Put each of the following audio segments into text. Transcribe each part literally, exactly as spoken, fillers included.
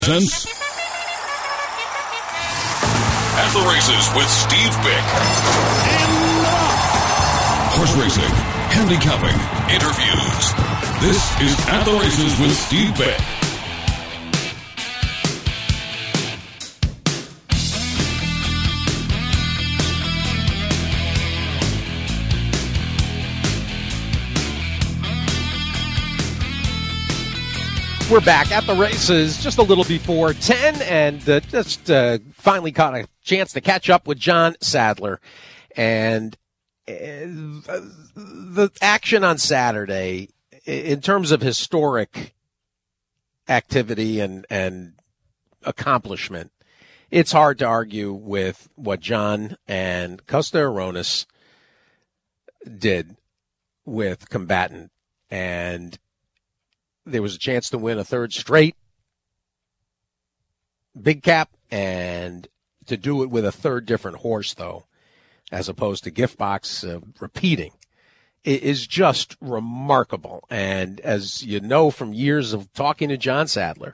Since At the Races with Steve Bick. Horse racing, handicapping, interviews. This is At the Races with Steve Bick. We're back at the races just a little before ten, and uh, just uh, finally caught a chance to catch up with John Sadler. And uh, the action on Saturday, in terms of historic activity and, and accomplishment, it's hard to argue with what John and Costa Aronis did with Combatant. And there was a chance to win a third straight big cap, and to do it with a third different horse, though, as opposed to Gift Box uh, repeating, it is just remarkable. And as you know from years of talking to John Sadler,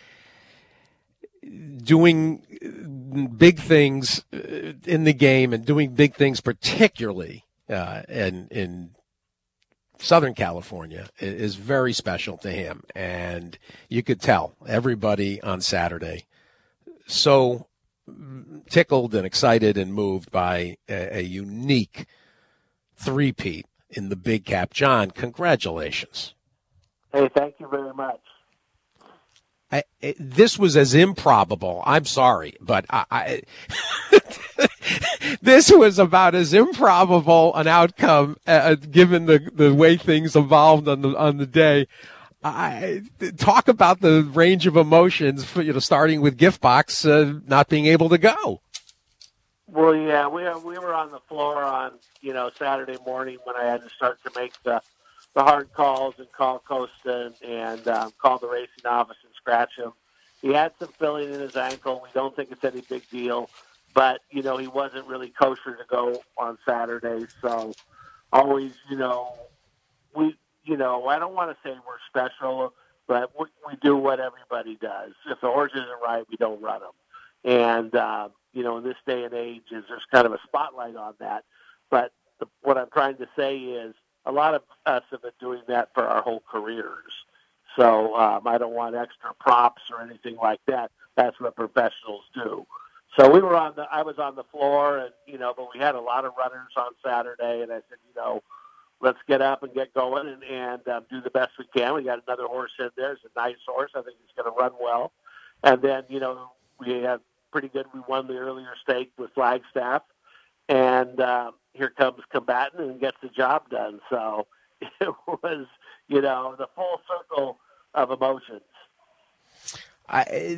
doing big things in the game and doing big things particularly uh, in in Southern California is very special to him. And you could tell everybody on Saturday so tickled and excited and moved by a, a unique three-peat in the big cap. John, congratulations. Hey, thank you very much. I, it, this was as improbable. I'm sorry, but I, I this was about as improbable an outcome, uh, given the, the way things evolved on the on the day. I talk about the range of emotions, for, you know, starting with Gift Box uh, not being able to go. Well, yeah, we we were on the floor on you know Saturday morning when I had to start to make the the hard calls and call Costa and, and um, call the racing office and scratch him. He had some filling in his ankle. We don't think it's any big deal, but, you know, he wasn't really kosher to go on Saturday. So always, you know, we, you know, I don't want to say we're special, but we, we do what everybody does. If the horse isn't right, we don't run him. And, uh, you know, in this day and age, is there's kind of a spotlight on that. But the, what I'm trying to say is, a lot of us have been doing that for our whole careers. So um, I don't want extra props or anything like that. That's what professionals do. So we were on the, I was on the floor, and, you know, but we had a lot of runners on Saturday, and I said, you know, let's get up and get going and, and um, do the best we can. We got another horse in there. It's a nice horse. I think he's going to run well. And then, you know, we had pretty good. We won the earlier stake with Flagstaff. And uh, here comes Combatant and gets the job done. So it was, you know, the full circle of emotions. I,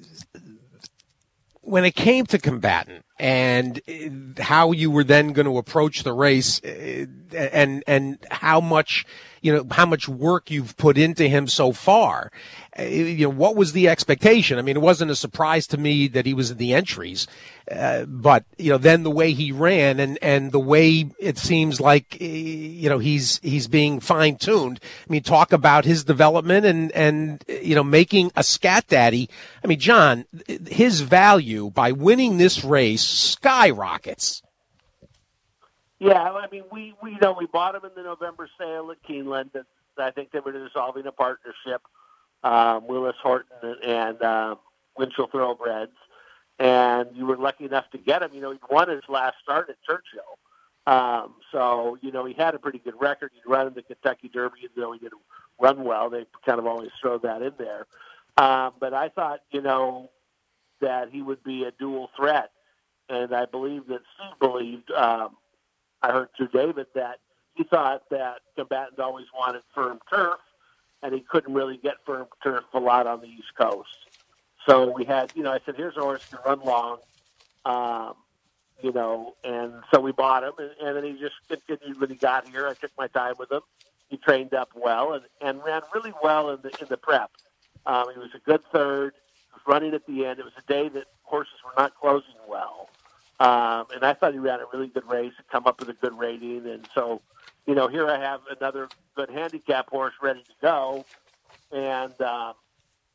when it came to Combatant and how you were then going to approach the race, and and how much, you know, how much work you've put into him so far, you know, what was the expectation? I mean, it wasn't a surprise to me that he was in the entries, uh, but, you know, then the way he ran and, and the way it seems like, you know, he's, he's being fine tuned. I mean, talk about his development and, and, you know, making a Scat Daddy. I mean, John, his value by winning this race skyrockets. Yeah, I mean, we, we you know we bought him in the November sale at Keeneland. And I think they were dissolving a partnership, um, Willis Horton and, and uh, Winchell Thoroughbreds. And you were lucky enough to get him. You know, he won his last start at Churchill. Um, so, you know, he had a pretty good record. He'd run in the Kentucky Derby, even though he didn't run well. They kind of always throw that in there. Um, but I thought, you know, that he would be a dual threat. And I believe that Steve believed, um, I heard through David, that he thought that Combatant always wanted firm turf, and he couldn't really get firm turf a lot on the East Coast. So we had, you know, I said, here's a horse to run long, um, you know, and so we bought him, and, and then he just continued when he got here. I took my time with him. He trained up well and, and ran really well in the in the prep. Um, he was a good third. He was running at the end. It was a day that horses were not closing well. Um, and I thought he ran a really good race and come up with a good rating. And so, you know, here I have another good handicap horse ready to go. And, um,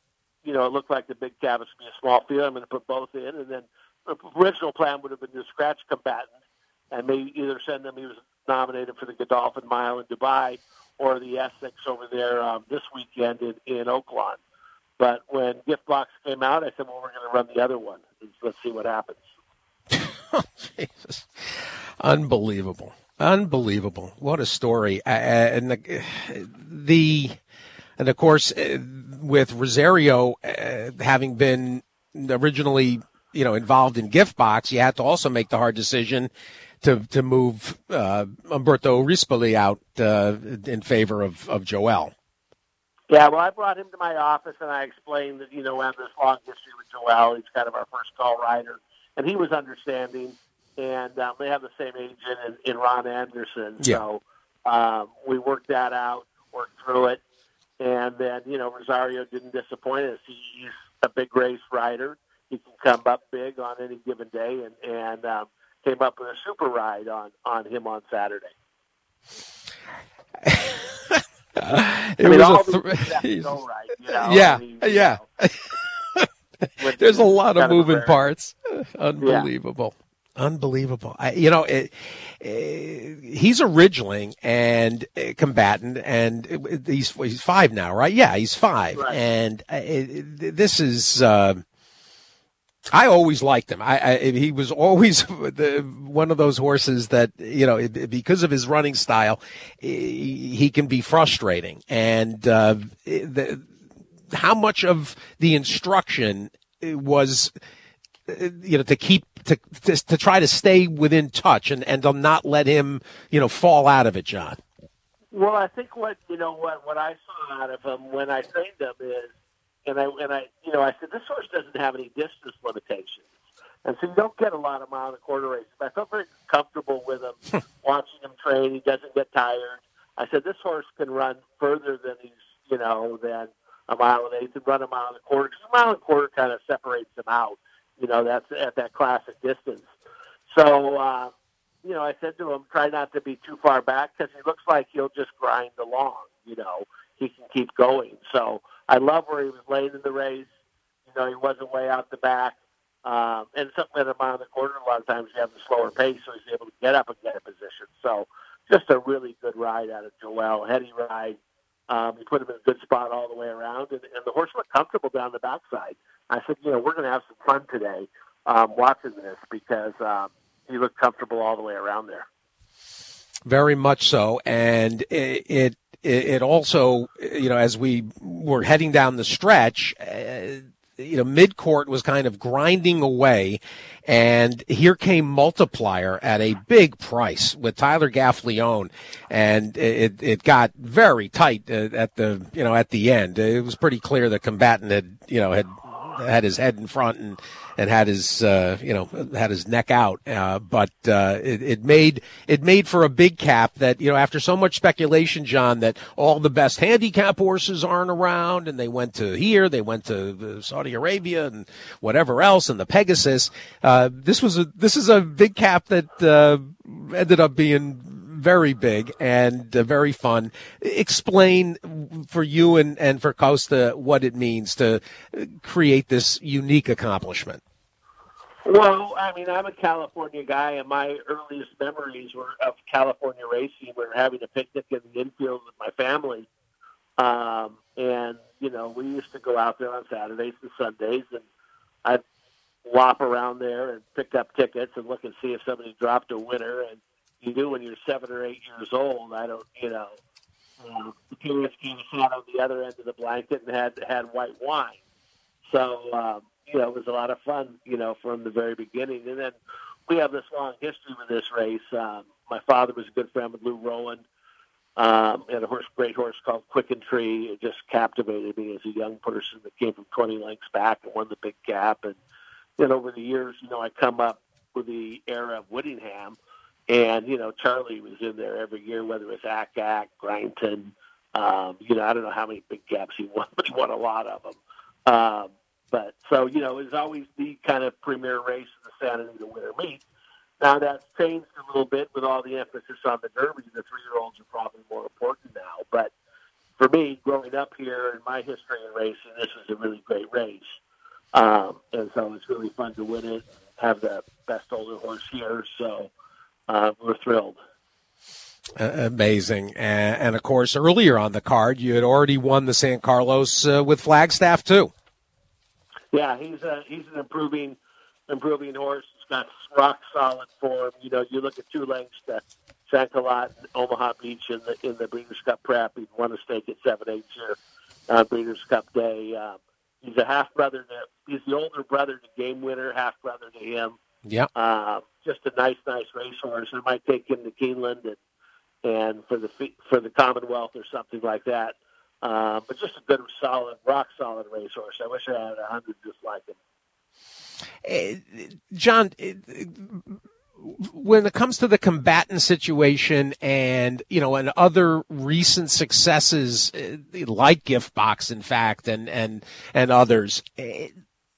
you know, it looked like the big cab was going to be a small field. I'm going to put both in. And then the original plan would have been to scratch Combatant and maybe either send him, he was nominated for the Godolphin Mile in Dubai or the Essex over there um, this weekend in, in Oaklawn. But when Gift Box came out, I said, well, we're going to run the other one. Let's see what happens. Oh, Jesus. Unbelievable. Unbelievable. What a story. Uh, and the, the, and of course, uh, with Rosario uh, having been originally, you know, involved in Gift Box, you had to also make the hard decision to to move uh, Umberto Rispoli out uh, in favor of, of Joel. Yeah, well, I brought him to my office, and I explained that, you know, we have this long history with Joel. He's kind of our first call rider. And he was understanding, and um, they have the same agent in, in Ron Anderson. Yeah. So um, we worked that out, worked through it. And then, you know, Rosario didn't disappoint us. He's a big race rider. He can come up big on any given day, and, and um, came up with a super ride on, on him on Saturday. Uh, it I mean, was all a th- these things go right, you know? Yeah, I mean, yeah. know, There's a lot of kind moving of parts. Unbelievable. Yeah. Unbelievable. I, you know, it, it, he's a Ridgeling and a combatant, and it, he's he's five now, right? Yeah, he's five. Right. And it, this is, uh, I always liked him. I, I he was always the, one of those horses that, you know, it, because of his running style, he, he can be frustrating. And uh, the, how much of the instruction was, you know, to keep to to, to try to stay within touch and, and to not let him, you know, fall out of it, John? Well, I think what you know what what I saw out of him when I trained him is. And I, and I, you know, I said, this horse doesn't have any distance limitations. And so you don't get a lot of mile and a quarter races. I felt very comfortable with him, watching him train. He doesn't get tired. I said, this horse can run further than he's, you know, than a mile and eighth and run a mile and a quarter. Because a mile and a quarter kind of separates him out. You know, that's at that classic distance. So, uh, you know, I said to him, try not to be too far back because he looks like he'll just grind along, you know. He can keep going. So I love where he was late in the race. You know, he wasn't way out the back. Um, and something at a mile and a quarter, a lot of times you have the slower pace, so he's able to get up and get a position. So just a really good ride out of Joel, heady ride. Um, he put him in a good spot all the way around, and, and the horse looked comfortable down the backside. I said, you know, we're going to have some fun today um, watching this because um, he looked comfortable all the way around there. Very much so. And it, it It also, you know, as we were heading down the stretch, uh, you know, mid-court was kind of grinding away, and here came Multiplier at a big price with Tyler Gaffleone, and it it got very tight at the, you know, at the end. It was pretty clear the combatant had, you know, had had his head in front and and had his uh, you know had his neck out, uh, but uh, it, it made it made for a big cap that, you know, after so much speculation, John, that all the best handicap horses aren't around, and they went to here, they went to Saudi Arabia and whatever else, and the Pegasus. Uh, this was a this is a big cap that uh, ended up being very big and uh, very fun. Explain for you and, and for Costa what it means to create this unique accomplishment. Well, I mean, I'm a California guy, and my earliest memories were of California racing. We were having a picnic in the infield with my family. Um, and, you know, we used to go out there on Saturdays and Sundays, and I'd lop around there and pick up tickets and look and see if somebody dropped a winner. And you do when you're seven or eight years old. I don't, you know, uh, the parents kind of sat on the other end of the blanket and had had white wine. So, um, you know, it was a lot of fun, you know, from the very beginning. And then we have this long history with this race. Um, my father was a good friend with Lou Rowan. Um, and a horse, great horse called Quicken Tree. It just captivated me as a young person that came from twenty lengths back and won the big cap. And then over the years, you know, I come up with the era of Whittingham. And, you know, Charlie was in there every year, whether it was Ack Ack, Grindton. Um, you know, I don't know how many big caps he won, but he won a lot of them. Um, but so, you know, it was always the kind of premier race in the Santa Anita Winter Meet. Now that's changed a little bit with all the emphasis on the Derby. The three-year-olds are probably more important now. But for me, growing up here in my history in racing, this was a really great race. Um, and so it's really fun to win it, have the best older horse here. So uh, we're thrilled. Uh, amazing. And, and, of course, earlier on the card, you had already won the San Carlos uh, with Flagstaff, too. Yeah, he's a, he's an improving improving horse. He's got rock solid form. You know, you look at two lengths to San Carlos and Omaha Beach in the in the Breeders' Cup Prep. He won a stake at seven eight here on Breeders' Cup Day. Um, he's a half brother to he's the older brother to Game Winner, half brother to him. Yeah, uh, just a nice, nice racehorse. I might take him to Keeneland and and for the for the Commonwealth or something like that. Uh, but just a good, solid, rock solid racehorse. I wish I had a hundred just like him. Uh, John, uh, when it comes to the combatant situation and, you know, and other recent successes uh, like Gift Box, in fact, and, and, and others, it,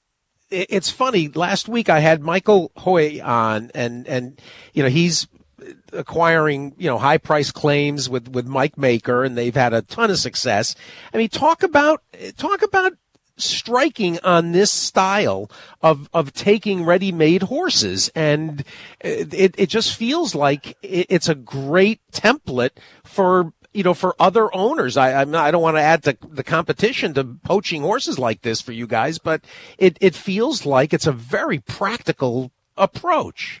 it's funny. Last week I had Michael Hoy on and, and, you know, he's acquiring, you know, high price claims with, with Mike Maker, and they've had a ton of success. I mean, talk about, talk about striking on this style of, of taking ready-made horses. And it, it just feels like it's a great template for, you know, for other owners. I, I'm not, I don't want to add to the competition to poaching horses like this for you guys, but it, it feels like it's a very practical approach.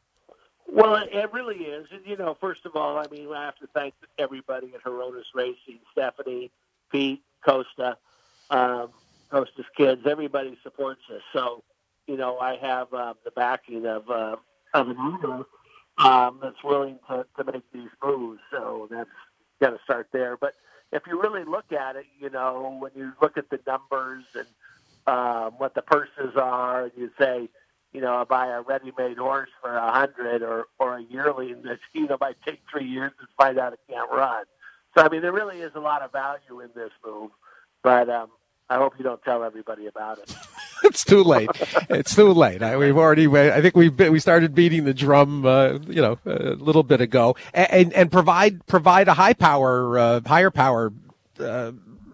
Well, it really is. And, you know, first of all, I mean, I have to thank everybody at Hronis Racing, Stephanie, Pete, Costa, um, Costa's kids. Everybody supports us. So, you know, I have uh, the backing of, uh, of an owner um, that's willing to, to make these moves. So that's got to start there. But if you really look at it, you know, when you look at the numbers and um, what the purses are, and you say, you know, I buy a ready-made horse for a hundred or, or a yearling that, you know, might take three years to find out it can't run. So, I mean, there really is a lot of value in this move, but um, I hope you don't tell everybody about it. It's too late. It's too late. I, we've already, I think we we started beating the drum, uh, you know, a little bit ago, and, and, and provide, provide a high power, uh, higher power, uh,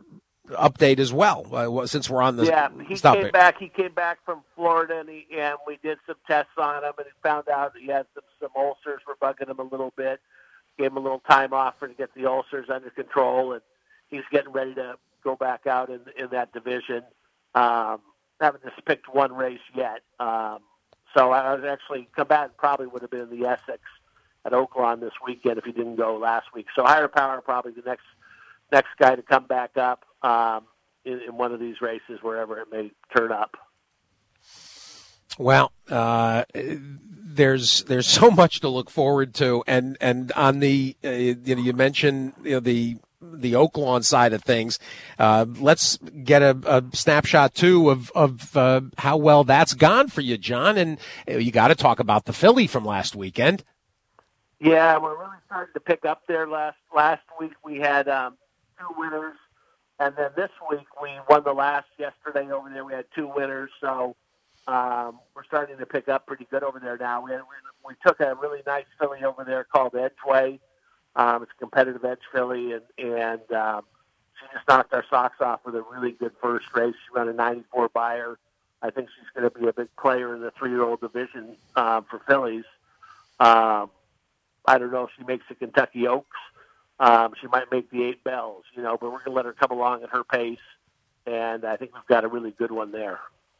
update as well, uh, since we're on the yeah he topic. came back he came back from Florida and, he, and we did some tests on him and he found out he had some, some ulcers were bugging him a little bit. Gave him a little time off for to get the ulcers under control, and he's getting ready to go back out in in that division. Um, haven't just picked one race yet, um, so I was actually combatant probably would have been in the Essex at Oaklawn this weekend if he didn't go last week. So higher power probably the next next guy to come back up um, in, in one of these races, wherever it may turn up. Well, uh, there's there's so much to look forward to, and and on the uh, you know you mentioned you know the the Oaklawn side of things. Uh, let's get a, a snapshot too of of uh, how well that's gone for you, John, and you got to talk about the filly from last weekend. Yeah, we're really starting to pick up there. Last last week we had um, two winners, and then this week we won the last yesterday over there. We had two winners, so um, we're starting to pick up pretty good over there now. We, had, we we took a really nice filly over there called Edgeway. Um, it's a competitive edge filly, and and um, she just knocked our socks off with a really good first race. She ran a ninety-four buyer. I think she's going to be a big player in the three-year-old division um, for fillies. Um, I don't know if she makes the Kentucky Oaks. Um, she might make the eight bells, you know, but we're going to let her come along at her pace, and I think we've got a really good one there.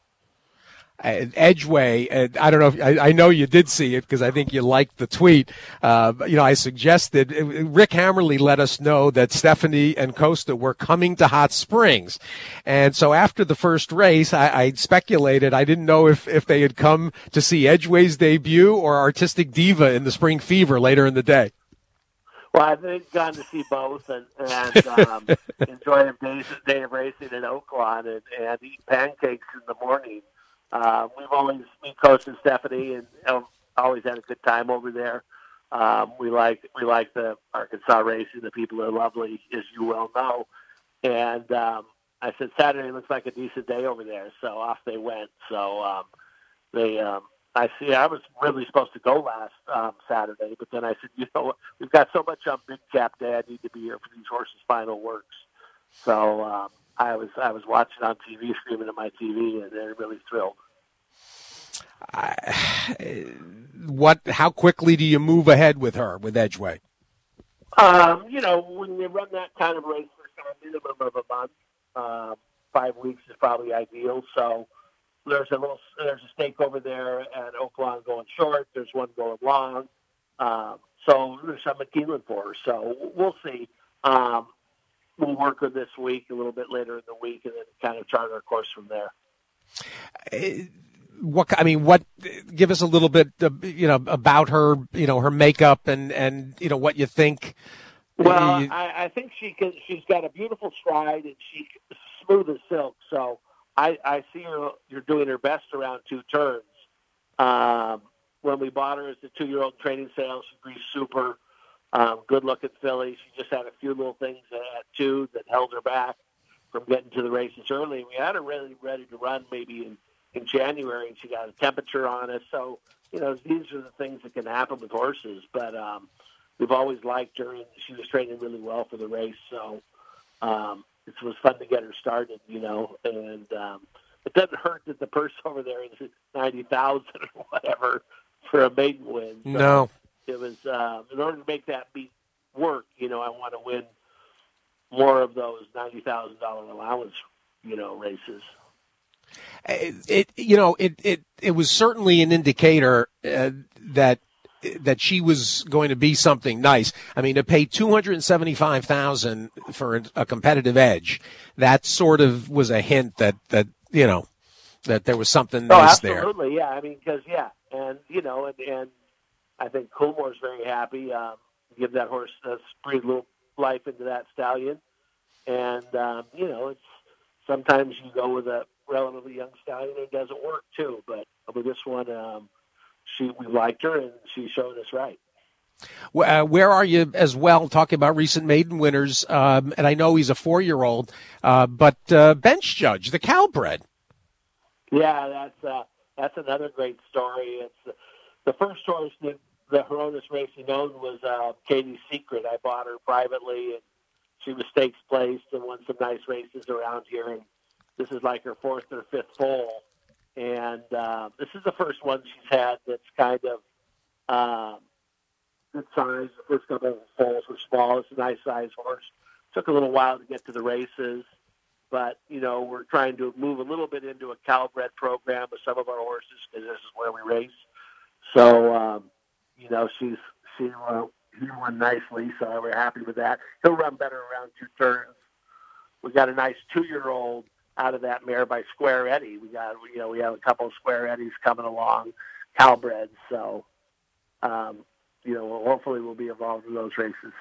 Uh, Edgeway, uh, I don't know if I, I know you did see it because I think you liked the tweet. Uh, you know, I suggested uh, Rick Hammerly let us know that Stephanie and Costa were coming to Hot Springs, and so after the first race, I, I speculated. I didn't know if if they had come to see Edgeway's debut or Artistic Diva in the Spring Fever later in the day. Well, I think gone to see both and, and um, enjoy a day, day of racing in Oaklawn and, and eat pancakes in the morning. Uh, we've always, me, Coach, and Stephanie, and um, always had a good time over there. Um, we like we like the Arkansas racing. The people are lovely, as you well know. And um, I said Saturday looks like a decent day over there, so off they went. So um, they, um, I see. I was really supposed to go last um, Saturday, but then I said, you know, we've got so much on Big Cap Day. I need to be here for these horses' final works. So um, I was I was watching on T V, screaming at my T V, and they're really thrilled. Uh, what? How quickly do you move ahead with her with Edgeway? Um, you know, when you run that kind of race for a minimum of a month, um, five weeks is probably ideal. So there's a little there's a stake over there at Oaklawn going short. There's one going long. Um, so there's some at Keeneland for her. So we'll see. Um, we'll work with this week a little bit later in the week, and then kind of chart our course from there. Uh, What I mean, what? Give us a little bit, uh, you know, about her, you know, her makeup and, and you know what you think. Well, you, I, I think she can. She's got a beautiful stride, and she's smooth as silk. So I, I see her. You're doing her best around two turns. Um, when we bought her as a two-year-old training sale, she grew super. Um, good-looking filly. She just had a few little things at two that held her back from getting to the races early. We had her really ready to run, maybe in. in January, and she got a temperature on us. So, you know, these are the things that can happen with horses. But um, we've always liked her, and she was training really well for the race. So um, it was fun to get her started, you know. And um, it doesn't hurt that the purse over there is ninety thousand dollars or whatever for a maiden win. So no. It was, um, in order to make that beat work, you know, I want to win more of those ninety thousand dollars allowance, you know, races. It, it you know it, it it was certainly an indicator uh, that that she was going to be something nice. I mean, to pay two hundred seventy-five thousand dollars for a, a competitive edge, that sort of was a hint that that you know that there was something oh, nice there. Absolutely, yeah. I mean, because yeah, and you know, and, and I think Coolmore's very happy. Um, give that horse a breathe a little life into that stallion, and um, you know, it's sometimes you go with a relatively young stallion, it doesn't work too. But with this one, um, she we liked her, and she showed us right. Uh, where are you as well? Talking about recent maiden winners, um, and I know he's a four-year-old, uh, but uh, Bench Judge, the Calbred. Yeah, that's uh, that's another great story. It's uh, the first horse that the Hronis Racing owned was uh, Katie's Secret. I bought her privately, and she was stakes placed and won some nice races around here. And this is like her fourth or fifth foal. And uh, this is the first one she's had that's kind of um, good size. The first couple of foals were small. It's a nice size horse. Took a little while to get to the races. But, you know, we're trying to move a little bit into a Calbred program with some of our horses because this is where we race. So, um, you know, she's she, uh, he won nicely, so we're happy with that. He'll run better around two turns. We got a nice two-year-old out of that mare by Square Eddie. We got, you know, we have a couple of Square Eddies coming along, Calbreds. So, um, you know, hopefully we'll be involved in those races.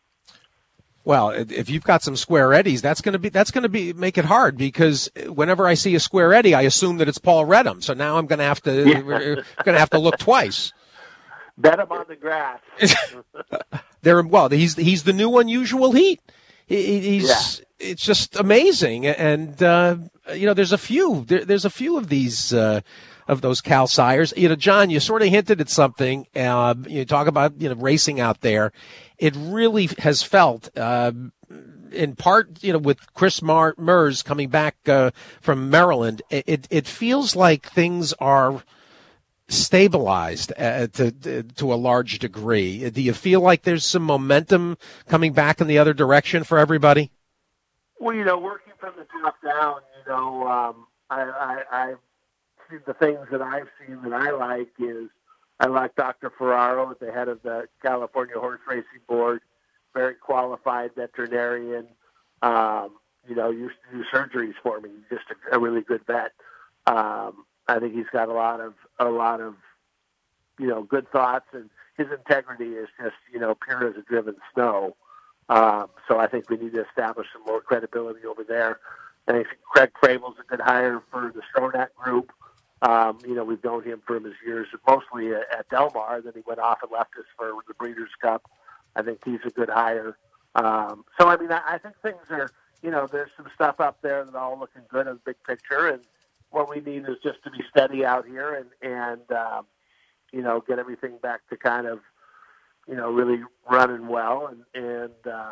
Well, if you've got some Square Eddies, that's going to be that's going to be make it hard because whenever I see a Square Eddie, I assume that it's Paul Redham. So now I'm going to have to yeah. we're going to have to look twice. Bet him on the grass. There, well, he's he's the new unusual heat. He, he's yeah. It's just amazing, and uh, you know, there's a few there, there's a few of these uh, of those Cal sires. You know, John, you sort of hinted at something. Uh, you talk about you know racing out there. It really has felt, uh, in part, you know, with Chris Mar- Mers coming back uh, from Maryland. It it feels like things are stabilized uh, to to a large degree. Do you feel like there's some momentum coming back in the other direction for everybody? Well, you know, working from the top down, you know, um, I, I, I see the things that I've seen that I like is I like Doctor Ferraro at the head of the California Horse Racing Board, very qualified veterinarian. Um, you know, used to do surgeries for me, just a, a really good vet. Um, I think he's got a lot of a lot of you know good thoughts, and his integrity is just you know pure as a driven snow. Um, so I think we need to establish some more credibility over there. And I think Craig Frable's a good hire for the Stronach Group. Um, you know, we've known him for his years, mostly at Del Mar. Then he went off and left us for the Breeders' Cup. I think he's a good hire. Um, so, I mean, I, I think things are, you know, there's some stuff up there that all looking good in the big picture. And what we need is just to be steady out here and, and um, you know, get everything back to kind of, you know, really running well. And, and um,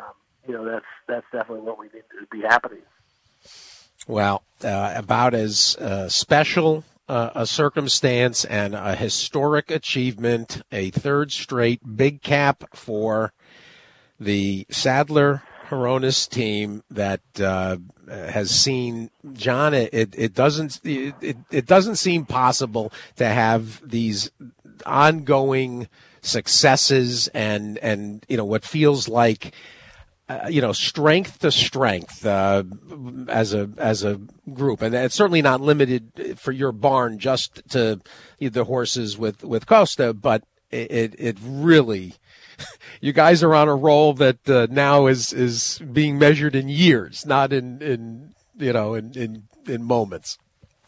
you know, that's that's definitely what we need to be happening. Well, uh, about as uh, special uh, a circumstance and a historic achievement, a third straight big cap for the Sadler Hronis team that uh, has seen, John, it, it doesn't it, it doesn't seem possible to have these ongoing successes and, and you know, what feels like Uh, you know, strength to strength uh, as a as a group, and it's certainly not limited for your barn just to the horses with, with Costa, but it it really, you guys are on a roll that uh, now is is being measured in years, not in, in you know in, in in moments.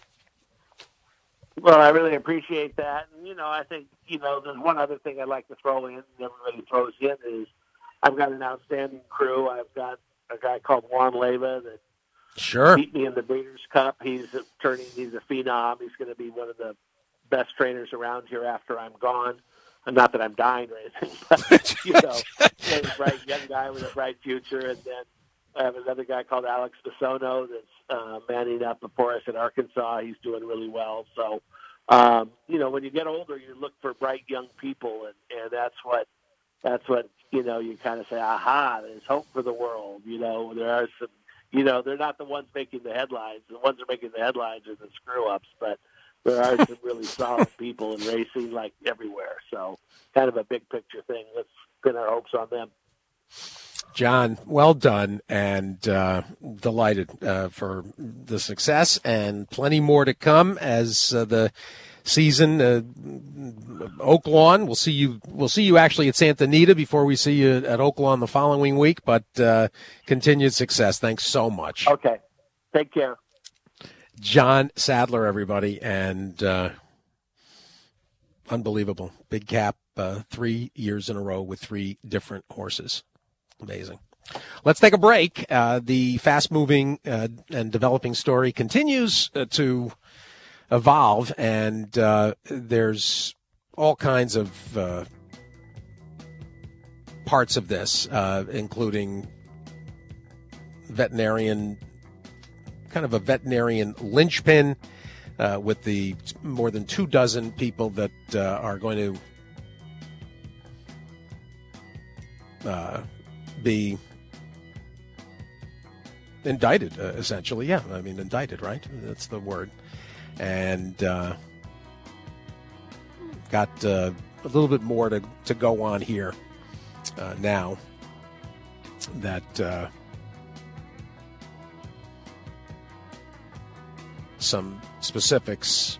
Well, I really appreciate that, and you know, I think you know, there's one other thing I'd like to throw in, and everybody throws in is, I've got an outstanding crew. I've got a guy called Juan Leyva that sure beat me in the Breeders' Cup. He's a, turning. He's a phenom. He's going to be one of the best trainers around here after I'm gone. And not that I'm dying or anything, but you know, he's a bright young guy with a bright future. And then I have another guy called Alex Bisono that's uh, manning up for us in Arkansas. He's doing really well. So, um, you know, when you get older, you look for bright young people, and, and that's what that's what. You know, you kind of say, aha, there's hope for the world. You know, there are some, you know, they're not the ones making the headlines. The ones that are making the headlines are the screw-ups, but there are some really solid people in racing, like, everywhere. So kind of a big-picture thing. Let's pin our hopes on them. John, well done, and uh, delighted uh, for the success, and plenty more to come as uh, the season uh, Oaklawn. We'll see you. We'll see you actually at Santa Anita before we see you at Oaklawn the following week. But uh, continued success. Thanks so much. Okay, take care. John Sadler, everybody, and uh, unbelievable big cap, uh, three years in a row with three different horses. Amazing. Let's take a break. Uh, the fast-moving uh, and developing story continues uh, to evolve, and uh, there's all kinds of uh, parts of this, uh, including veterinarian, kind of a veterinarian linchpin uh, with the more than two dozen people that uh, are going to uh, be indicted, uh, essentially. Yeah, I mean, indicted, right? That's the word. And uh, got uh, a little bit more to, to go on here uh, now that uh, some specifics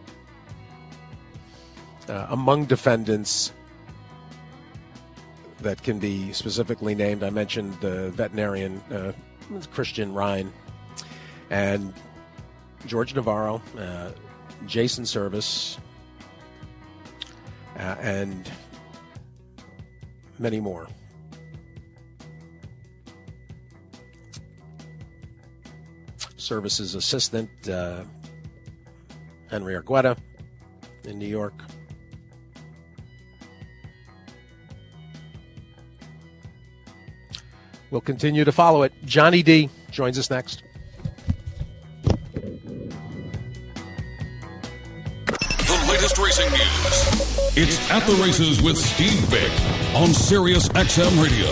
uh, among defendants that can be specifically named. I mentioned the veterinarian uh, Christian Ryan and George Navarro, uh, Jason Service, uh, and many more. Service's assistant, uh, Henry Argueta in New York. We'll continue to follow it. Johnny D joins us next. The latest racing news. It's At the Races with Steve Vick on Sirius X M Radio.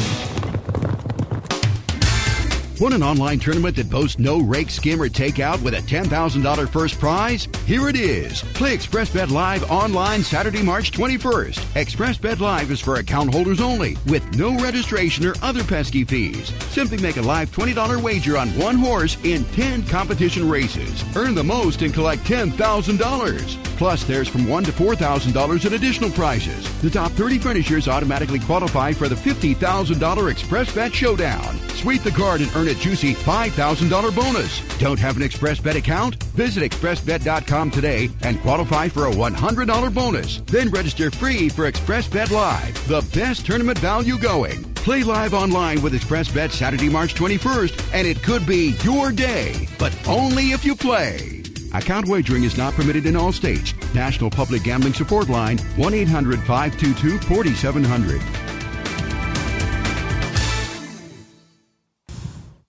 Want an online tournament that boasts no rake, skim, or takeout with a ten thousand dollars first prize? Here it is. Play ExpressBet Live online Saturday, March twenty-first. ExpressBet Live is for account holders only, with no registration or other pesky fees. Simply make a live twenty dollars wager on one horse in ten competition races. Earn the most and collect ten thousand dollars. Plus, there's from one thousand to four thousand dollars in additional prizes. The top thirty finishers automatically qualify for the fifty thousand dollars ExpressBet Showdown. Sweep the card and earn a juicy five thousand dollars bonus. Don't have an ExpressBet account? Visit express bet dot com today and qualify for a one hundred dollars bonus. Then register free for ExpressBet Live, the best tournament value going. Play live online with ExpressBet Saturday, March twenty-first, and it could be your day, but only if you play. Account wagering is not permitted in all states. National Public Gambling Support Line, one eight hundred five two two four seven zero zero.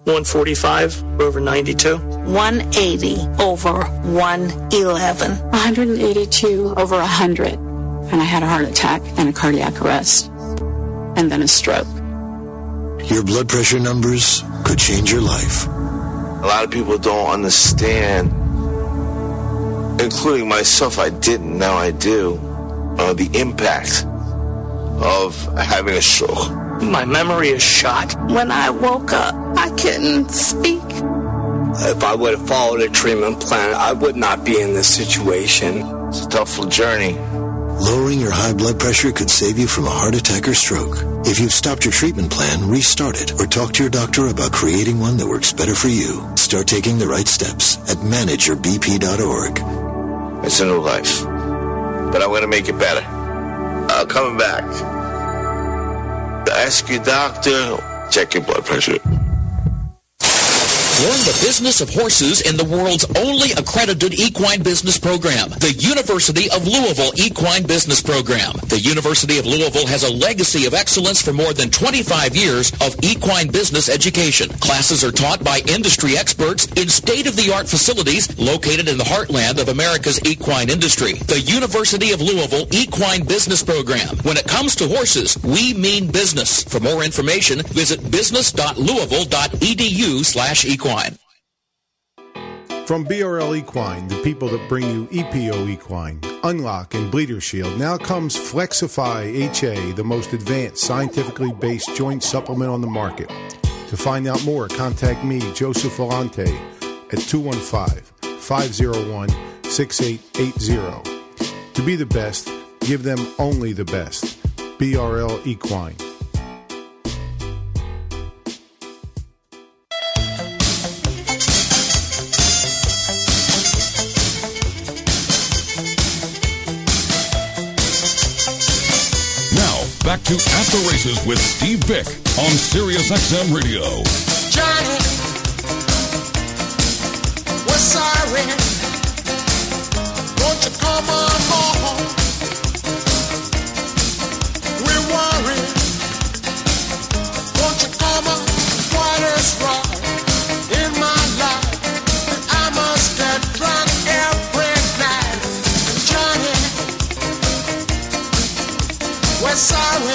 one forty-five over ninety-two. one eighty over one eleven. one eighty-two over one hundred. And I had a heart attack and a cardiac arrest. And then a stroke. Your blood pressure numbers could change your life. A lot of people don't understand, including myself, I didn't, now I do, uh, the impact of having a stroke. My memory is shot. When I woke up, I couldn't speak. If I would have followed a treatment plan, I would not be in this situation. It's a tough journey. Lowering your high blood pressure could save you from a heart attack or stroke. If you've stopped your treatment plan, restart it or talk to your doctor about creating one that works better for you. Start taking the right steps at manage your b p dot org. It's a new life, but I'm going to make it better. Uh, coming back, ask your doctor, check your blood pressure. Learn the business of horses in the world's only accredited equine business program, the University of Louisville Equine Business Program. The University of Louisville has a legacy of excellence for more than twenty-five years of equine business education. Classes are taught by industry experts in state-of-the-art facilities located in the heartland of America's equine industry. The University of Louisville Equine Business Program. When it comes to horses, we mean business. For more information, visit business dot louisville dot e d u slash equine. From B R L Equine, the people that bring you E P O Equine, Unlock, and Bleeder Shield, now comes Flexify H A, the most advanced, scientifically based joint supplement on the market. To find out more, contact me, Joseph Volante, at two one five, five oh one, six eight eight zero. To be the best, give them only the best. B R L Equine. Back to At the Races with Steve Vick on Sirius X M Radio. Johnny, we're sorry. Won't you come on home? We're worried. Won't you come on? What is wrong in my life? I must get drunk every night. Johnny, we're sorry.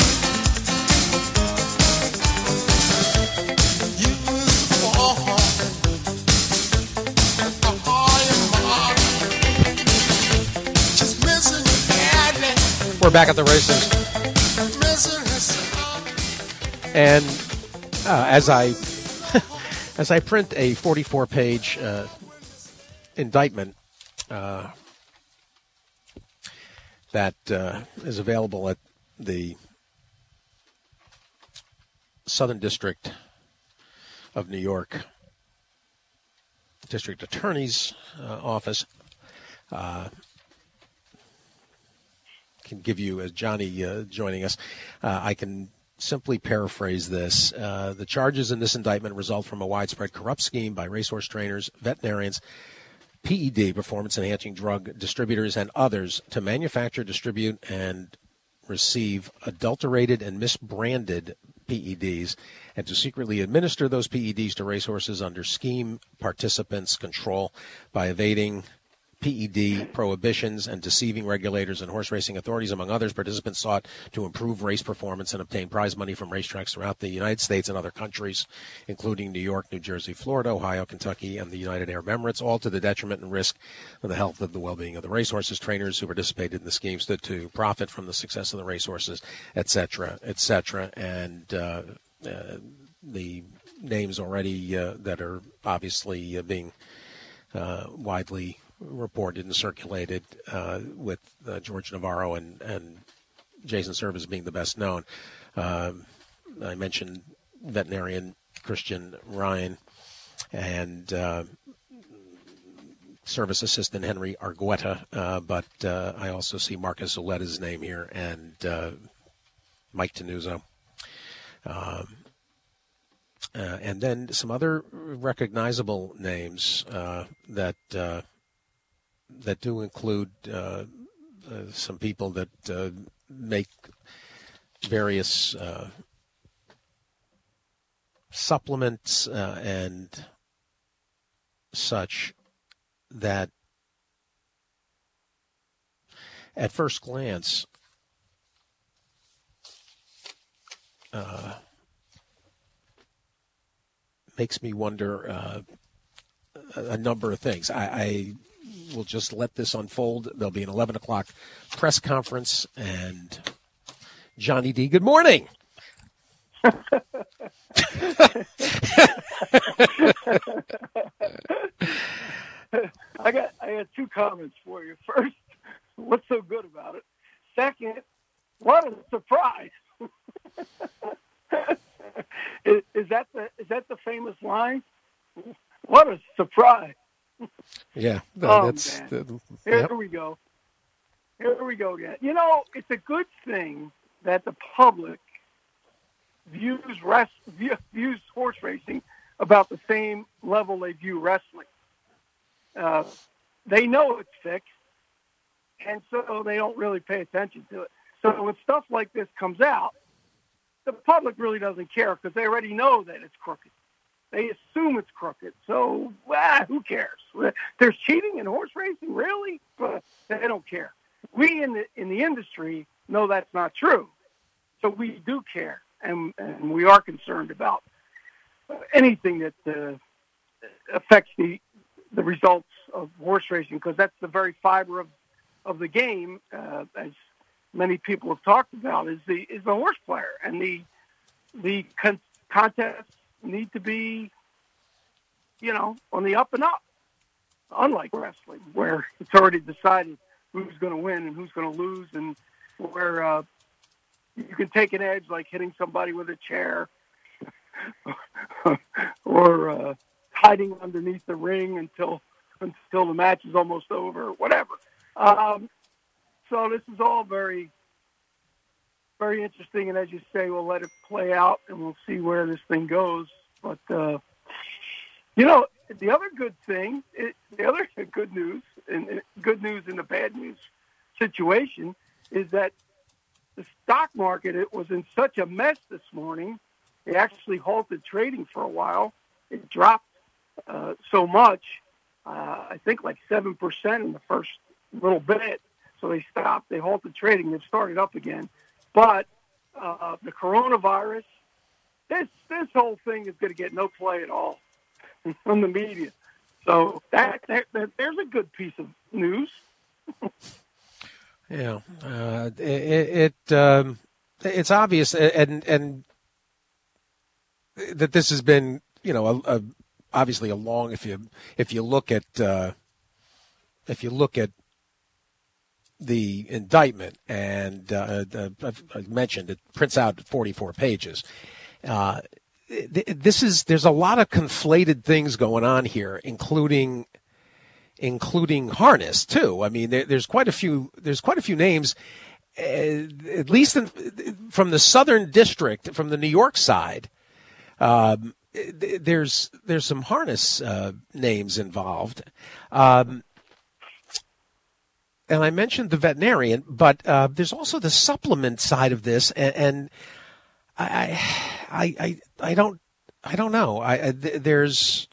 We're back at the races. And uh, as I as I print a forty-four page uh, indictment uh, that uh, is available at the Southern District of New York District Attorney's uh, Office, uh, can give you, as Johnny uh, joining us, uh, I can simply paraphrase this. Uh, the charges in this indictment result from a widespread corrupt scheme by racehorse trainers, veterinarians, P E D, performance-enhancing drug distributors, and others to manufacture, distribute, and receive adulterated and misbranded P E Ds, and to secretly administer those P E Ds to racehorses under scheme participants' control by evading P E D prohibitions and deceiving regulators and horse racing authorities. Among others, participants sought to improve race performance and obtain prize money from racetracks throughout the United States and other countries, including New York, New Jersey, Florida, Ohio, Kentucky, and the United Arab Emirates, all to the detriment and risk of the health and the well-being of the racehorses. Trainers who participated in the scheme stood to profit from the success of the racehorses, et cetera, et cetera. And uh, uh, the names already uh, that are obviously uh, being uh, widely reported and circulated, uh, with uh, George Navarro and, and Jason Servis being the best known. Uh, I mentioned veterinarian Christian Ryan and uh, service assistant Henry Argueta, uh, but uh, I also see Marcus Uletta's name here and uh, Mike Tenuzzo. Um, uh, and then some other recognizable names uh, that uh, that do include uh, uh, some people that uh, make various uh, supplements uh, and such that at first glance uh, makes me wonder uh, a, a number of things. I, I will just let this unfold. There'll be an eleven o'clock press conference, and Johnny D, good morning. I got I got two comments for you. First, what's so good about it? Second, what a surprise! is, is that the is that the famous line? What a surprise! Yeah, oh, that's man. The, Here yep. we go. Here we go again. You know, it's a good thing that the public views rest, views horse racing about the same level they view wrestling. Uh, they know it's fixed, and so they don't really pay attention to it. So when stuff like this comes out, the public really doesn't care because they already know that it's crooked. They assume it's crooked. So, ah, who cares? There's cheating in horse racing, really? But they don't care. We in the in the industry know that's not true. So we do care, and, and we are concerned about anything that uh, affects the the results of horse racing, because that's the very fiber of, of the game, uh, as many people have talked about, is the is the horse player, and the the con- contests need to be, you know, on the up and up. Unlike wrestling, where it's already decided who's going to win and who's going to lose, and where uh, you can take an edge like hitting somebody with a chair or uh, hiding underneath the ring until until the match is almost over, or whatever. Um, so this is all very, very interesting, and as you say, we'll let it play out, and we'll see where this thing goes. But, uh, you know, the other good thing, it, the other good news, and good news in the bad news situation, is that the stock market, it was in such a mess this morning, it actually halted trading for a while. It dropped uh, so much, uh, I think like seven percent in the first little bit. So they stopped, they halted trading, they've started up again. But uh, the coronavirus, this this whole thing is going to get no play at all from the media. So that, that, that there's a good piece of news. Yeah, uh, it, it um, it's obvious, and and that this has been, you know, a, a, obviously a long. If you if you look at uh, if you look at the indictment, and uh, I've, I've mentioned it prints out forty-four pages. Uh, this is there's a lot of conflated things going on here, including. including harness too. I mean, there, there's quite a few. There's quite a few names, uh, at least in, from the Southern District, from the New York side. Um, there's there's some harness uh, names involved, um, and I mentioned the veterinarian, but uh, there's also the supplement side of this, and, and I, I I I don't I don't know. I, I there's.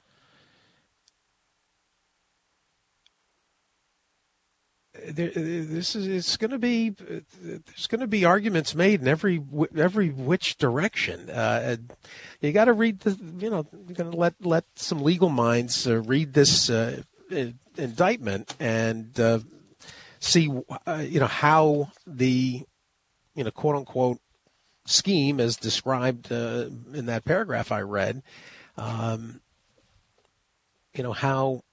There, this is it's going to be there's going to be arguments made in every every which direction. Uh, you got to read the you know you're going to let let some legal minds uh, read this uh, indictment and uh, see uh, you know how the you know quote unquote scheme as described uh, in that paragraph I read. Um, you know how.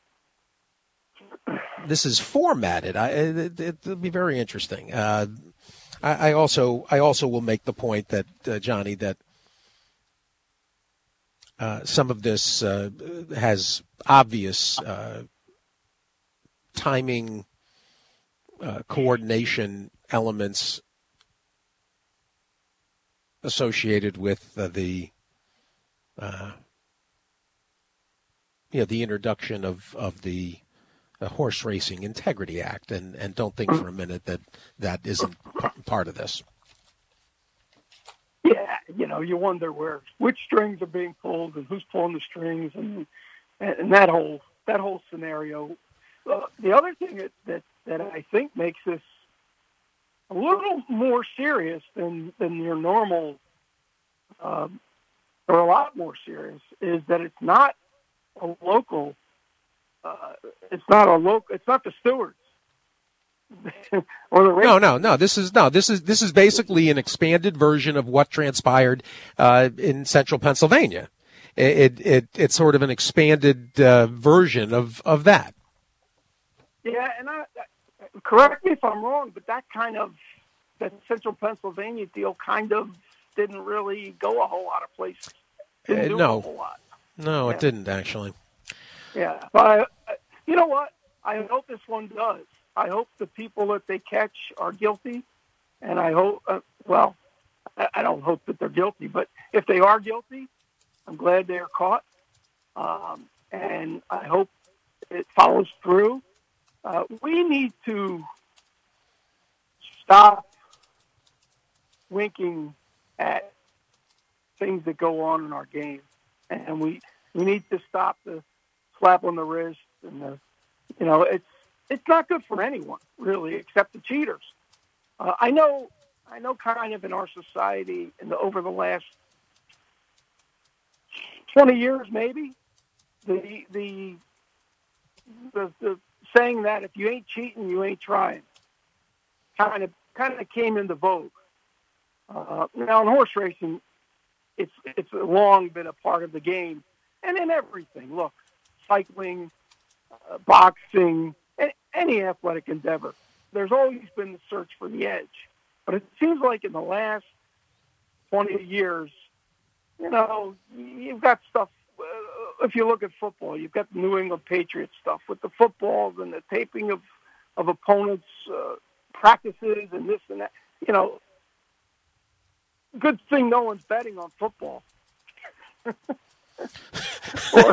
This is formatted. I, it, it'll be very interesting. Uh, I, I also, I also will make the point that uh, Johnny, that uh, some of this uh, has obvious uh, timing, uh, coordination elements associated with uh, the, uh, you know, the introduction of of the. The Horse Racing Integrity Act, and, and don't think for a minute that that isn't p- part of this. Yeah, you know, you wonder where which strings are being pulled and who's pulling the strings, and and that whole that whole scenario. Uh, the other thing that, that that I think makes this a little more serious than than your normal, um, or a lot more serious, is that it's not a local. Uh, it's not a local. It's not the stewards. or the no, no, no. This is no. This is this is basically an expanded version of what transpired uh, in central Pennsylvania. It, it, it it's sort of an expanded uh, version of, of that. Yeah, and I, correct me if I'm wrong, but that kind of that central Pennsylvania deal kind of didn't really go a whole lot of places. Didn't Uh, do no. a whole lot. No, Yeah. it didn't actually. Yeah, but I, I- you know what? I hope this one does. I hope the people that they catch are guilty, and I hope. Uh, well, I, I don't hope that they're guilty, but if they are guilty, I'm glad they are caught, um, and I hope it follows through. Uh, we need to stop winking at things that go on in our game, and we we need to stop the slap on the wrist and the, you know, it's it's not good for anyone really, except the cheaters. Uh, I know, I know, kind of in our society, in the over the last twenty years, maybe the the the, the saying that if you ain't cheating, you ain't trying, kind of kind of came into vogue. Uh, now in horse racing, it's it's long been a part of the game, and in everything. Look, cycling, uh, boxing, a- any athletic endeavor, there's always been the search for the edge. But it seems like in the last twenty years, you know, you've got stuff. Uh, if you look at football, you've got the New England Patriots stuff with the footballs and the taping of of opponents' uh, practices and this and that. You know, good thing no one's betting on football. or,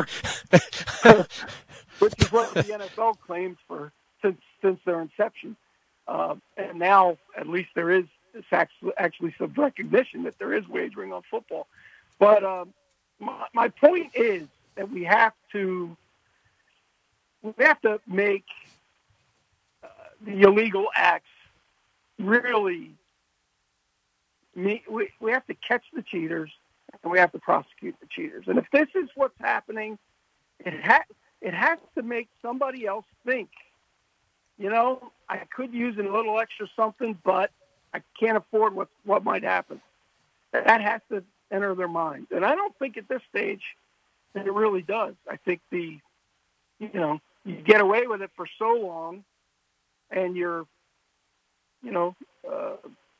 which is what the N F L claims for since since their inception, uh, and now at least there is actually, actually some recognition that there is wagering on football. But um, my, my point is that we have to we have to make uh, the illegal acts really. Me, we we have to catch the cheaters. And we have to prosecute the cheaters. And if this is what's happening, it ha- it has to make somebody else think, you know, I could use a little extra something, but I can't afford what, what might happen. That has to enter their mind. And I don't think at this stage that it really does. I think the, you know, you get away with it for so long and you're, you know, uh,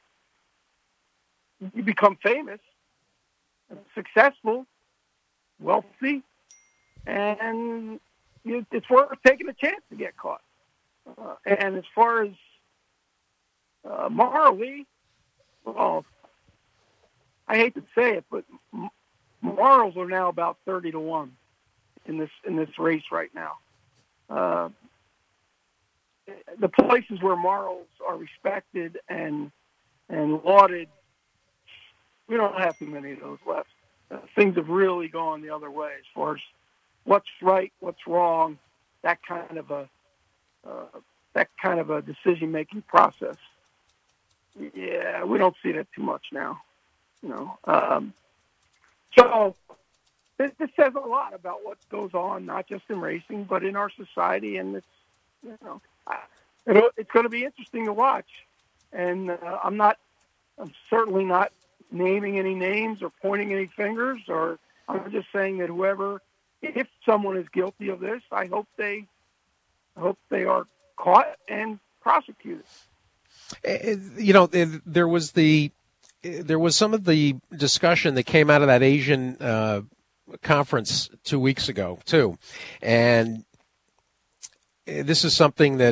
you become famous, successful, wealthy, and you, it's worth taking a chance to get caught. Uh, and as far as uh, morally, well, I hate to say it, but m- morals are now about thirty to one in this in this race right now. Uh, the places where morals are respected and and lauded, we don't have too many of those left. Uh, things have really gone the other way as far as what's right, what's wrong, that kind of a uh, that kind of a decision-making process. Yeah, we don't see that too much now. You know, um, so this, this says a lot about what goes on, not just in racing, but in our society, and it's you know, it, it's going to be interesting to watch. And uh, I'm not, I'm certainly not naming any names or pointing any fingers, or I'm just saying that whoever, if someone is guilty of this, I hope they, I hope they are caught and prosecuted. You know, there was the, there was some of the discussion that came out of that Asian uh, conference two weeks ago too, and this is something that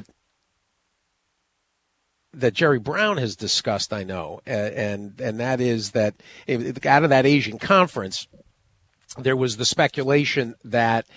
that Jerry Brown has discussed, I know, and and that is that out of that Asian conference, there was the speculation that,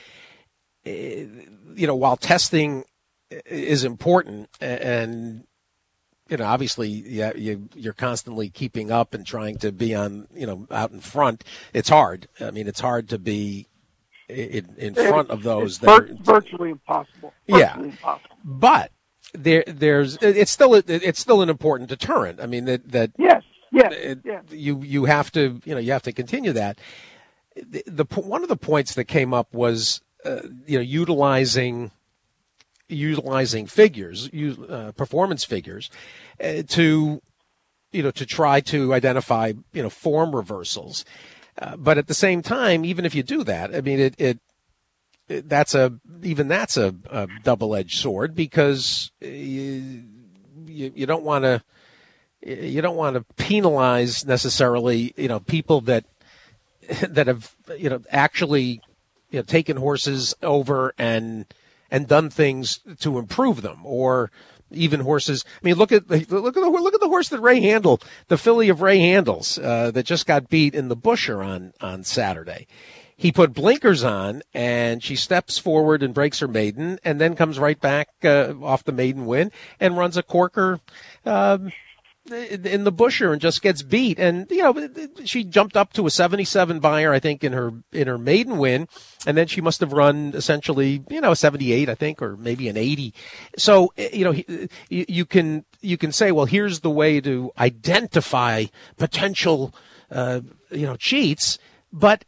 you know, while testing is important and you know, obviously, yeah, you, you're constantly keeping up and trying to be on, you know, out in front. It's hard. I mean, it's hard to be in, in front of those. It's that vir- are, virtually impossible. Virtually yeah, impossible. but there, there's, it's still, it's still an important deterrent. I mean, that that yes, yes, it, yes. you you have to, you know, you have to continue that. The, the one of the points that came up was, uh, you know, utilizing. utilizing figures, uh, performance figures, uh, to, you know, to try to identify, you know, form reversals. Uh, but at the same time, even if you do that, I mean, it, it, it that's a, even that's a, a double-edged sword, because you, you, you don't want to, you don't want to penalize necessarily, you know, people that, that have, you know, actually, you know, taken horses over and, and done things to improve them, or even horses. I mean, look at the, look at the look at the horse that Ray Handel, the filly of Ray Handel's, uh, that just got beat in the Busher on on Saturday. He put blinkers on, and she steps forward and breaks her maiden, and then comes right back uh, off the maiden win and runs a corker um, in the Busher and just gets beat. And, you know, she jumped up to a seventy-seven buyer, I think, in her in her maiden win, and then she must have run essentially, you know, a seventy-eight, I think, or maybe an eighty. So, you know, you, you can you can say, well, here's the way to identify potential, uh, you know, cheats, but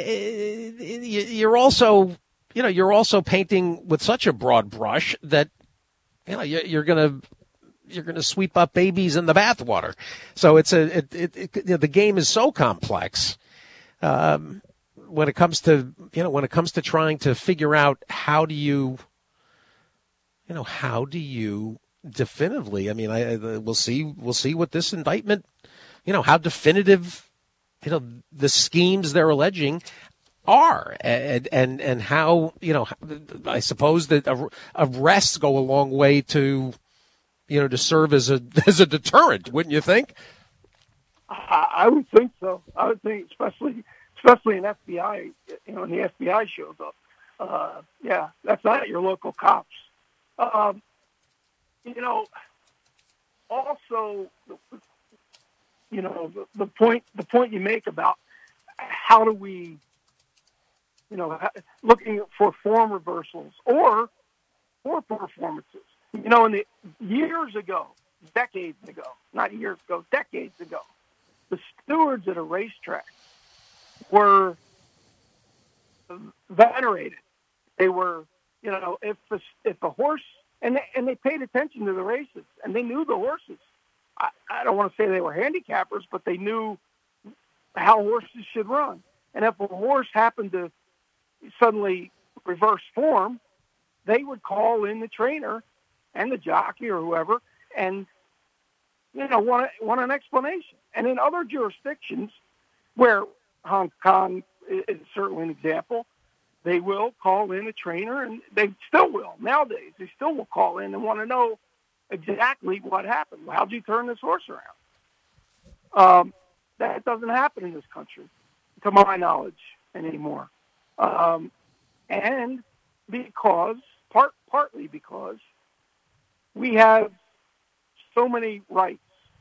you're also, you know, you're also painting with such a broad brush that, you know, you're going to. You're going to sweep up babies in the bathwater. So it's a it, it, it, you know, the game is so complex um, when it comes to you know when it comes to trying to figure out how do you you know how do you definitively. I mean, I, I we'll see we'll see what this indictment, you know, how definitive, you know, the schemes they're alleging are, and and and how, you know, I suppose that arrests go a long way to, you know, to serve as a as a deterrent, wouldn't you think? I, I would think so. I would think, especially especially in F B I, you know, when the F B I shows up. Uh, yeah, that's not your local cops. Um, you know, also, you know, the, the point the point you make about how do we, you know, looking for form reversals or or performances. You know, in the years ago, decades ago, not years ago, decades ago, the stewards at a racetrack were venerated. They were, you know, if the, if the horse, and they, and they paid attention to the races, and they knew the horses. I, I don't want to say they were handicappers, but they knew how horses should run. And if a horse happened to suddenly reverse form, they would call in the trainer and the jockey or whoever, and, you know, want, want an explanation. And in other jurisdictions, where Hong Kong is certainly an example, they will call in a trainer, and they still will. Nowadays, they still will call in and want to know exactly what happened. How'd you turn this horse around? Um, that doesn't happen in this country, to my knowledge, anymore. Um, and because, part partly because, we have so many rights.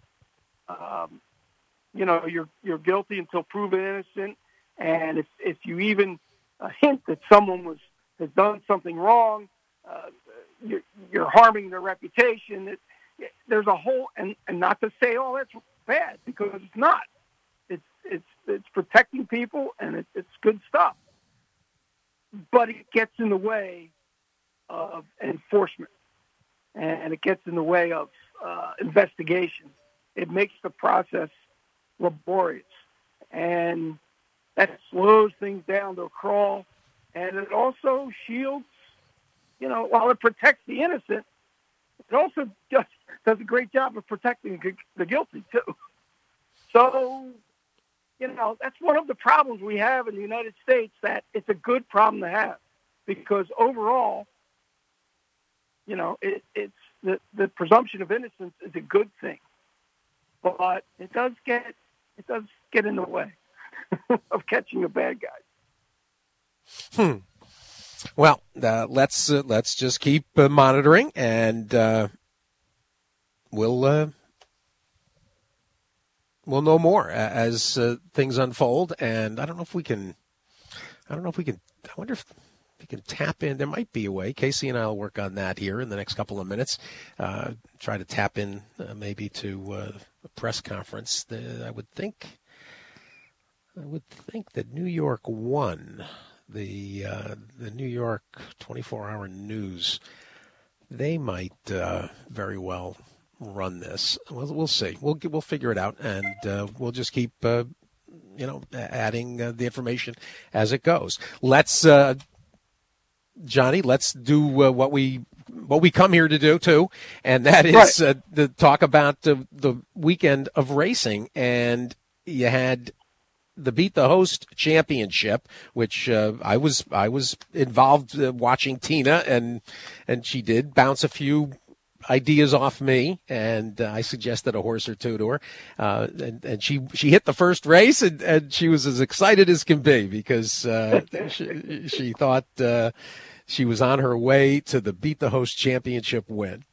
Um, you know, you're you're guilty until proven innocent, and if if you even uh, hint that someone was has done something wrong, uh, you're, you're harming their reputation. It, it, there's a whole, and, and not to say, oh, that's bad, because it's not. It's it's it's protecting people, and it, it's good stuff. But it gets in the way of enforcement. And it gets in the way of uh, investigation. It makes the process laborious. And that slows things down to a crawl. And it also shields, you know, while it protects the innocent, it also just does a great job of protecting the guilty, too. So, you know, that's one of the problems we have in the United States, that it's a good problem to have. Because overall, you know, it, it's the, the presumption of innocence is a good thing, but it does get it does get in the way of catching a bad guy. Hmm. Well, uh, let's uh, let's just keep uh, monitoring, and uh, we'll uh, we'll know more as uh, things unfold. And I don't know if we can. I don't know if we can. I wonder if we can tap in. There might be a way. Casey and I will work on that here in the next couple of minutes. Uh, try to tap in uh, maybe to uh, a press conference. The, I would think. I would think that New York won the uh, the New York twenty-four hour news. They might uh, very well run this. We'll, we'll see. We'll we'll figure it out, and uh, we'll just keep uh, you know adding uh, the information as it goes. Let's uh, Johnny. Let's do uh, what we what we come here to do too, and that is Right. uh, to talk about uh, the weekend of racing. And you had the Beat the Host Championship, which uh, I was I was involved uh, watching Tina, and and she did bounce a few ideas off me, and uh, I suggested a horse or two to her, uh, and, and she she hit the first race, and, and she was as excited as can be because uh, she, she thought uh, she was on her way to the Beat the Host Championship win.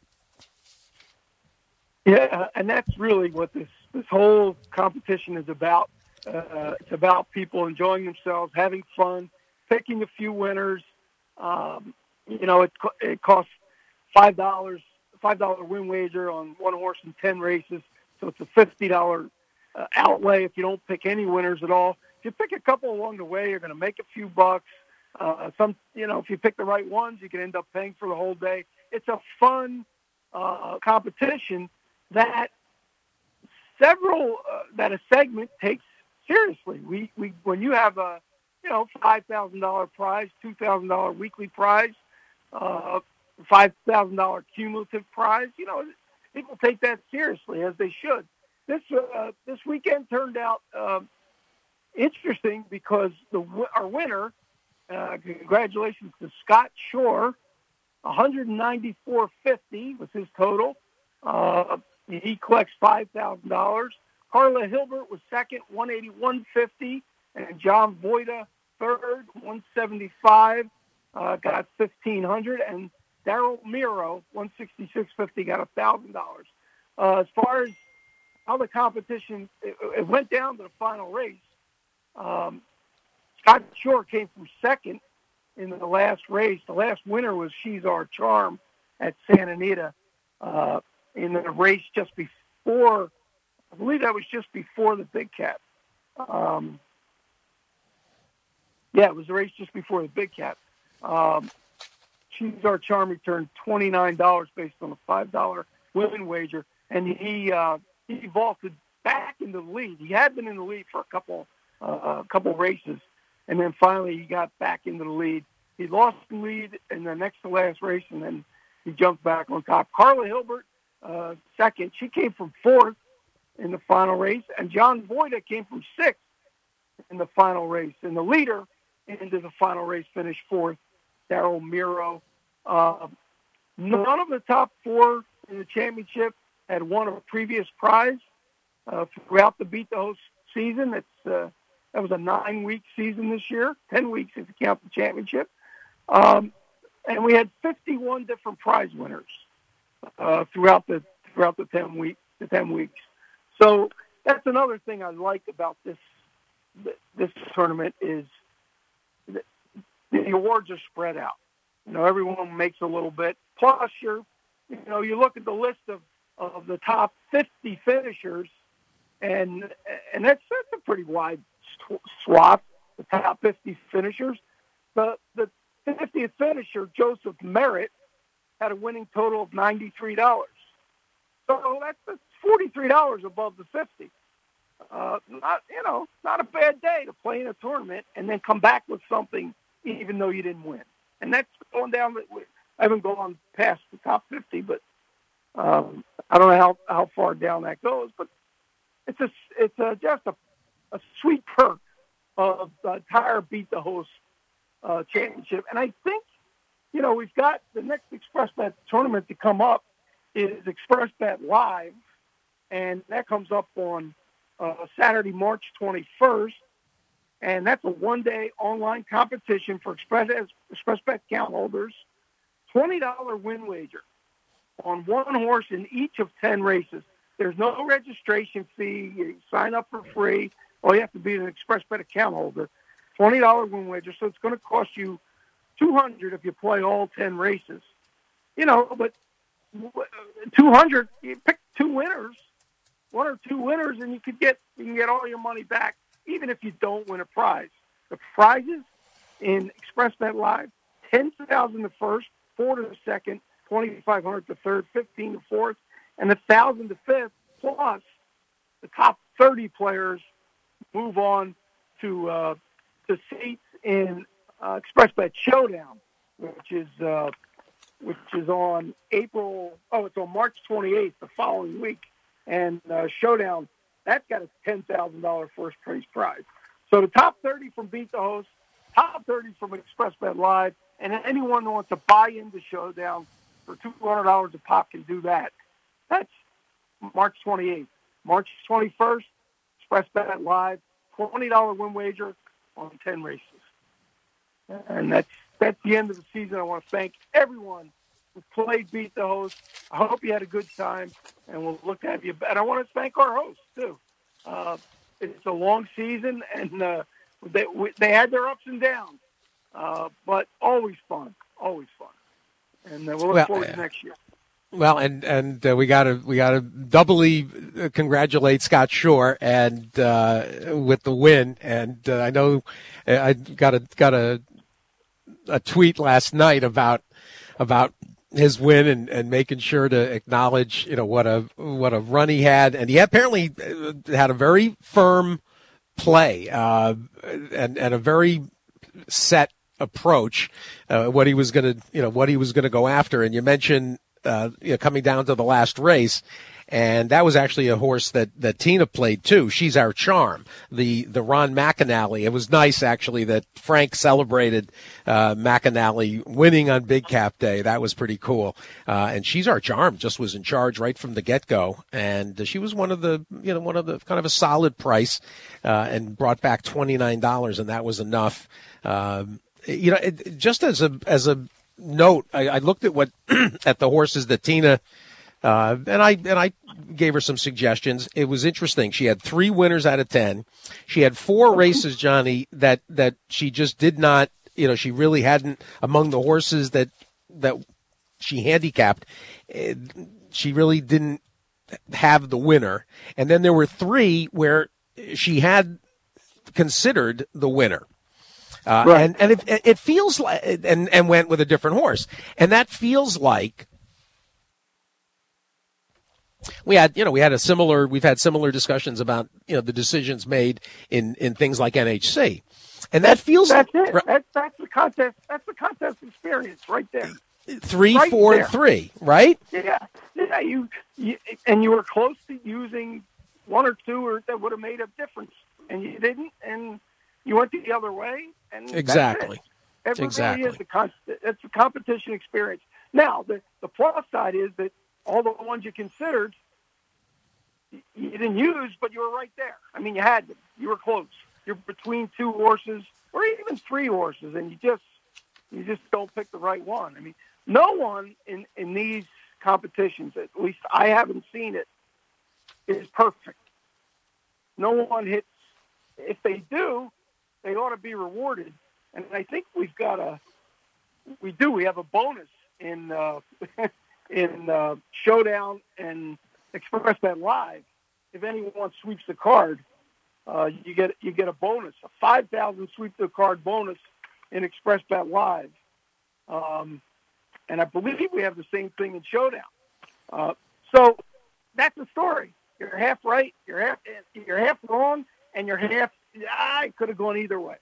Yeah, and that's really what this, this whole competition is about. Uh, it's about people enjoying themselves, having fun, picking a few winners. Um, you know, it it costs five dollars, five dollar win wager on one horse in ten races, so it's a fifty dollar uh, outlay if you don't pick any winners at all. If you pick a couple along the way, you're going to make a few bucks. Uh, some, you know, if you pick the right ones, you can end up paying for the whole day. It's a fun uh, competition that several uh, that a segment takes seriously. We we when you have a you know five thousand dollar prize, two thousand dollar weekly prize, uh, five thousand dollar cumulative prize, you know people take that seriously, as they should. This uh, this weekend turned out uh, interesting because the our winner, uh, congratulations to Scott Shore, one ninety-four fifty was his total. Uh, he collects five thousand dollars. Carla Hilbert was second, one eighty-one fifty, and John Voida third, one seventy-five, uh, got fifteen hundred, and Daryl Miro, one sixty-six fifty, got one thousand dollars. Uh, as far as how the competition, it, it went down to the final race. Um, Scott Shore came from second in the last race. The last winner was She's Our Charm at Santa Anita uh, in the race just before. I believe that was just before the Big Cat. Um, yeah, it was the race just before the Big Cat. Um, She's Our Charm returned twenty-nine dollars based on a five dollar win wager, and he uh, he vaulted back into the lead. He had been in the lead for a couple uh, a couple races, and then finally he got back into the lead. He lost the lead in the next to last race, and then he jumped back on top. Carla Hilbert, uh, second. She came from fourth in the final race, and John Voida came from sixth in the final race. And the leader into the final race finished fourth, Daryl Miro. Uh, none of the top four in the championship had won a previous prize uh, throughout the Beat the Host season. It's uh, that was a nine-week season this year, ten weeks if you count the championship. Um, and we had fifty-one different prize winners uh, throughout the throughout the ten week the ten weeks. So that's another thing I like about this this tournament is the, the awards are spread out. You know, everyone makes a little bit. Plus, you're, you know, you look at the list of, of the top fifty finishers, and and that's that's a pretty wide swath. The top fifty finishers. The the fiftieth finisher, Joseph Merritt, had a winning total of ninety-three dollars. So that's, that's forty-three dollars above the fifty. Uh, not, you know, not a bad day to play in a tournament and then come back with something even though you didn't win. And that's going down. I haven't gone past the top fifty, but um, I don't know how, how far down that goes. But it's a, it's a, just a, a sweet perk of the entire Beat the Host uh, championship. And I think, you know, we've got the next ExpressBet tournament to come up is ExpressBet Live, and that comes up on uh, Saturday, March twenty-first, and that's a one-day online competition for Express ExpressBet account holders, twenty dollar win wager. on one horse in each of ten races. There's no registration fee. You sign up for free. All you have to be an ExpressBet account holder. twenty dollars win wager, so it's going to cost you two hundred dollars if you play all ten races. You know, but two hundred dollars, you pick two winners, one or two winners, and you could get you can get all your money back, even if you don't win a prize. The prizes in ExpressBet Live: ten thousand dollars the first, four to the second, twenty-five hundred dollars the third, fifteen to fourth, and one thousand dollars the fifth. Plus, the top thirty players move on to uh, to seats in uh, ExpressBet Showdown, which is uh, which is on April. Oh, it's on March twenty-eighth, the following week, and uh, Showdown that's got a ten thousand dollars first place prize. So the top thirty from Beat the Host, top thirty from ExpressBet Live, and anyone who wants to buy into Showdown for two hundred dollars a pop can do that. That's March twenty-eighth. March twenty-first, ExpressBet Live, twenty dollars win wager on ten races. And that's that's the end of the season. I want to thank everyone who played Beat the Host. I hope you had a good time, and we'll look at you. And I want to thank our hosts, too. Uh, it's a long season, and uh, they they had their ups and downs, uh, but always fun, always fun. And uh, we'll look well, forward uh, to next year. Well, and and uh, we got to we got to doubly congratulate Scott Shore and uh, with the win. And uh, I know I got a got a a tweet last night about about his win and, and making sure to acknowledge, you know, what a what a run he had, and he apparently had a very firm play uh, and and a very set approach, uh, what he was going to, you know, what he was going to go after. And you mentioned, uh, you know, coming down to the last race. And that was actually a horse that, that Tina played too. She's Our Charm, the, the Ron McAnally. It was nice actually that Frank celebrated, uh, McAnally winning on Big Cap Day. That was pretty cool. Uh, and She's Our Charm just was in charge right from the get go. And she was one of the, you know, one of the kind of a solid price, uh, and brought back twenty-nine dollars, and that was enough. Um, you know, it, just as a, as a note, I, I looked at what, at the horses that Tina, Uh, and I and I gave her some suggestions. It was interesting. She had three winners out of ten. She had four races, Johnny, that, that she just did not, you know, she really hadn't, among the horses that that she handicapped, she really didn't have the winner. And then there were three where she had considered the winner. Uh, right. And, and it, it feels like, and, and went with a different horse. And that feels like, We had, you know, we had a similar, we've had similar discussions about, you know, the decisions made in, in things like N H C. And that that's, feels that's like, it. That's, that's the contest. That's the contest experience right there. Three, right four, there. and three, right? Yeah. Yeah. You, you, and you were close to using one or two or that would have made a difference, and you didn't, and you went the other way. And exactly. That's it. It exactly. really is the con- it's a competition experience. Now, the, the plus side is that all the ones you considered, you didn't use, but you were right there. I mean, you had them. You were close. You're between two horses or even three horses, and you just you just don't pick the right one. I mean, no one in, in these competitions, at least I haven't seen it, is perfect. No one hits. If they do, they ought to be rewarded. And I think we've got a, we do. We have a bonus in uh, in uh, Showdown and ExpressBet Live. If anyone sweeps the card, uh, you get you get a bonus, a five thousand sweep the card bonus in ExpressBet Live. Um, and I believe we have the same thing in Showdown. Uh, so that's the story. You're half right, you're half you're half wrong, and you're half. I could have gone either way.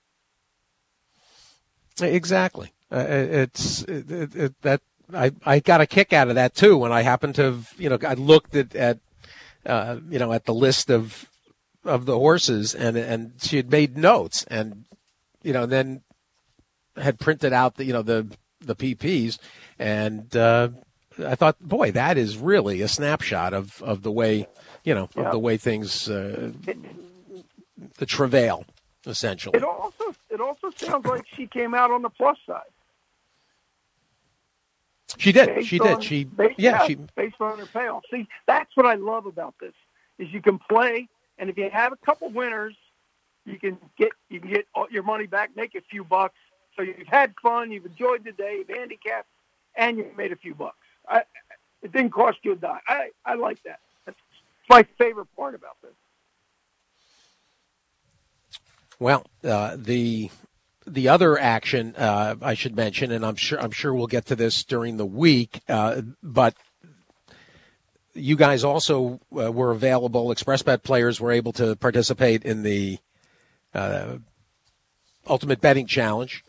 Exactly. Uh, it's it, it, it, that. I, I got a kick out of that too when I happened to have, you know, I looked at, at uh, you know, at the list of of the horses, and and she had made notes, and you know, then had printed out the, you know, the the P Ps, and uh, I thought, boy, that is really a snapshot of, of the way, you know, yeah. of the way things uh, the travail essentially. It also it also sounds like she came out on the plus side. She did. Based She did. on- She based, yeah. She based on her payoff. See, that's what I love about this is you can play, and if you have a couple winners, you can get you can get all your money back, make a few bucks. So you've had fun, you've enjoyed the day, you've handicapped, and you made a few bucks. I, it didn't cost you a dime. I I like that. That's my favorite part about this. Well, uh, the the other action uh, I should mention, and I'm sure I'm sure we'll get to this during the week, uh, but you guys also uh, were available. ExpressBet players were able to participate in the uh, Ultimate Betting Challenge,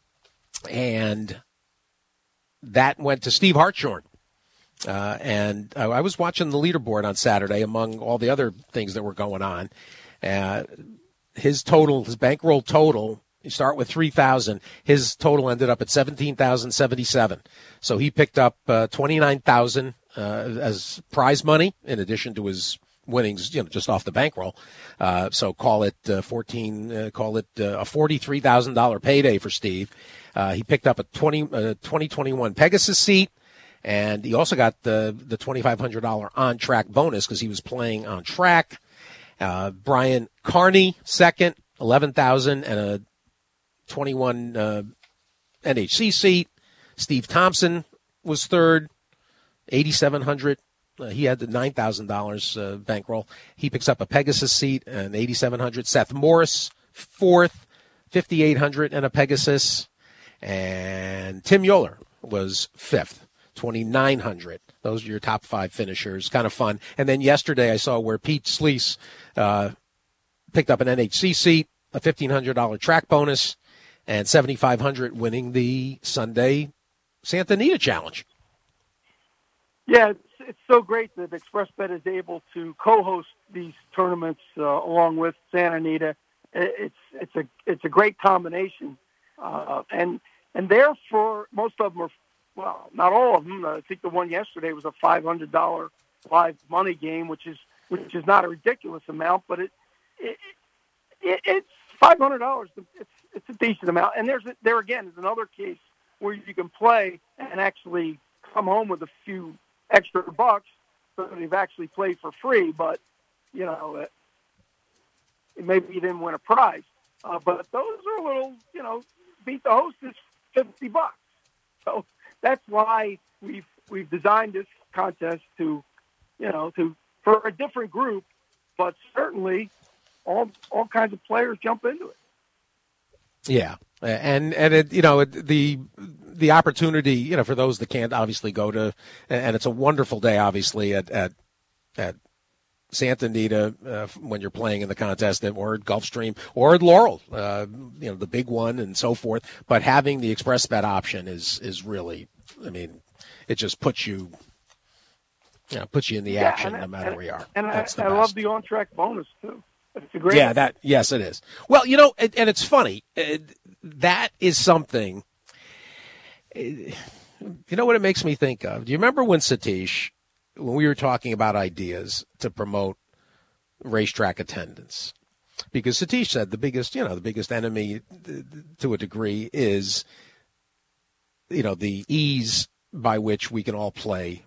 and that went to Steve Hartshorn. Uh, and I, I was watching the leaderboard on Saturday among all the other things that were going on. Uh, his total, his bankroll total, you start with three thousand. His total ended up at seventeen thousand seventy-seven. So he picked up uh, twenty-nine thousand uh, as prize money in addition to his winnings, you know, just off the bankroll. Uh, so call it uh, fourteen, uh, call it uh, a forty-three thousand dollars payday for Steve. Uh, he picked up a twenty, uh, twenty twenty-one Pegasus seat. And he also got the the twenty-five hundred dollars on-track bonus because he was playing on track. Uh, Brian Carney, second, eleven thousand dollars and a twenty-one uh, N H C seat. Steve Thompson was third, eighty-seven hundred dollars. Uh, he had the nine thousand dollars uh, bankroll. He picks up a Pegasus seat and eighty-seven hundred dollars. Seth Morris, fourth, fifty-eight hundred dollars and a Pegasus. And Tim Yoler was fifth. twenty-nine hundred. Those are your top five finishers. Kind of fun. And then yesterday I saw where Pete Sleece uh, picked up an N H C seat, a fifteen hundred dollars track bonus, and seventy-five hundred dollars winning the Sunday Santa Anita Challenge. Yeah, it's, it's so great that ExpressBet is able to co-host these tournaments uh, along with Santa Anita. It's it's a it's a great combination, uh, and and therefore most of them are. Well, not all of them. I think the one yesterday was a five hundred dollars live money game, which is which is not a ridiculous amount, but it, it, it it's five hundred dollars. It's it's a decent amount. And there's there again is another case where you can play and actually come home with a few extra bucks, so that you've actually played for free. But you know, it, maybe you didn't win a prize. Uh, but those are a little, you know, beat the host is fifty bucks. So. That's why we've we've designed this contest to, you know, to for a different group, but certainly all all kinds of players jump into it. Yeah, and and it, you know, the the opportunity, you know, for those that can't obviously go to, and it's a wonderful day, obviously at at at Santa Anita uh, when you're playing in the contest, or at Gulfstream, or at Laurel, uh, you know, the big one and so forth. But having the ExpressBet option is is really, I mean, it just puts you, you know, puts you in the Yeah, action and, no matter and, where you are. And That's I, the I best. love the on-track bonus too. It's a great. Yeah, that yes, it is. Well, you know, and, and it's funny. Uh, that is something. Uh, you know what it makes me think of? Do you remember when Satish, when we were talking about ideas to promote racetrack attendance? Because Satish said the biggest, you know, the biggest enemy to a degree is, you know, the ease by which we can all play,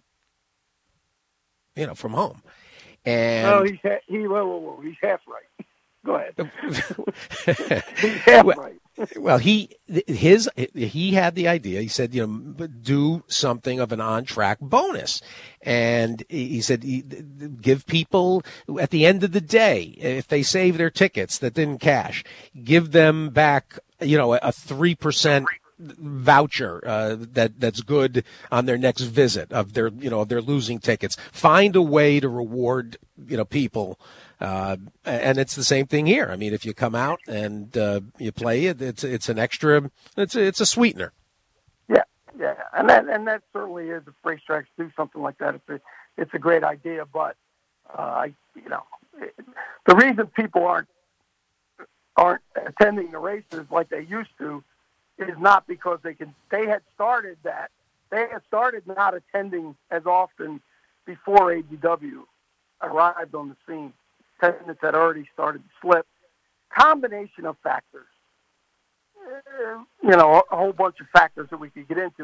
you know, from home. And oh, he's ha- he whoa, whoa, whoa, he's half right. Go ahead. He's half well, right. well, he his he had the idea. He said, you know, do something of an on-track bonus, and he said, give people at the end of the day, if they save their tickets that didn't cash, give them back, you know, a three percent voucher uh, that that's good on their next visit of their, you know, of their losing tickets. Find a way to reward, you know, people. Uh, and it's the same thing here. I mean, if you come out and uh, you play it, it's it's an extra, it's a, it's a sweetener. Yeah, yeah, and that and that certainly is. If racetracks do something like that, it's a it's a great idea. But uh, I, you know, the reason people aren't aren't attending the races like they used to is not because they can. They had started that. They had started not attending as often before A D W arrived on the scene. Attendance had already started to slip. Combination of factors, uh, you know, a whole bunch of factors that we could get into.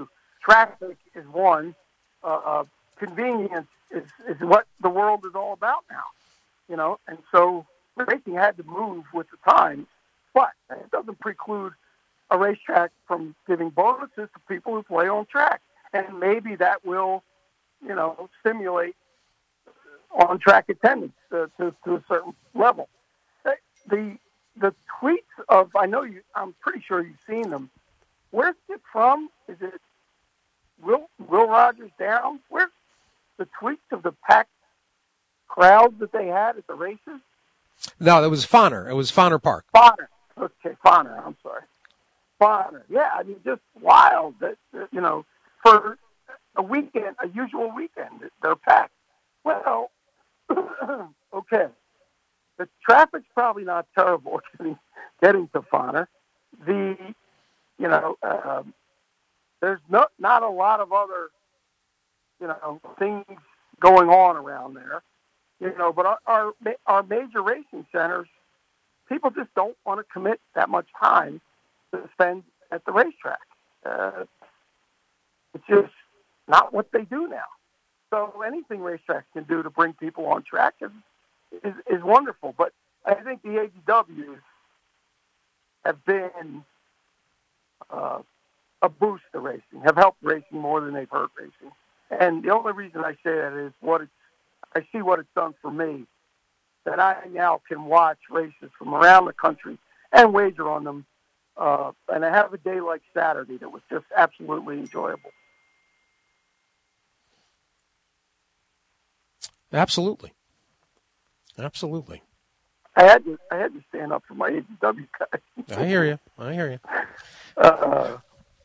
traffic is one. Uh, uh, convenience is, is what the world is all about now, you know. And so racing had to move with the times, but it doesn't preclude a racetrack from giving bonuses to people who play on track. And maybe that will, you know, stimulate on-track attendance to, to, to a certain level. The the tweets of, I know you, I'm pretty sure you've seen them. Where's it from? Is it Will Will Rogers down? Where's the tweets of the packed crowds that they had at the races? No, that was Fonner. It was Fonner Park. Fonner. Okay, Fonner. I'm sorry. Fonner. Yeah, I mean, just wild that, you know, for a weekend, a usual weekend, they're packed. Well, okay. The traffic's probably not terrible getting, getting to Fonner. The, you know, um, there's not not a lot of other, you know, things going on around there, you know. But our our, our major racing centers, people just don't want to commit that much time to spend at the racetrack. Uh, it's just not what they do now. So anything racetracks can do to bring people on track is is, is wonderful. But I think the A D Ws have been uh, a boost to racing, have helped racing more than they've hurt racing. And the only reason I say that is what it's, I see what it's done for me, that I now can watch races from around the country and wager on them. Uh, and I have a day like Saturday that was just absolutely enjoyable. Absolutely. Absolutely. I had to, I had to stand up for my A D W guys. I hear you. I hear you. Uh,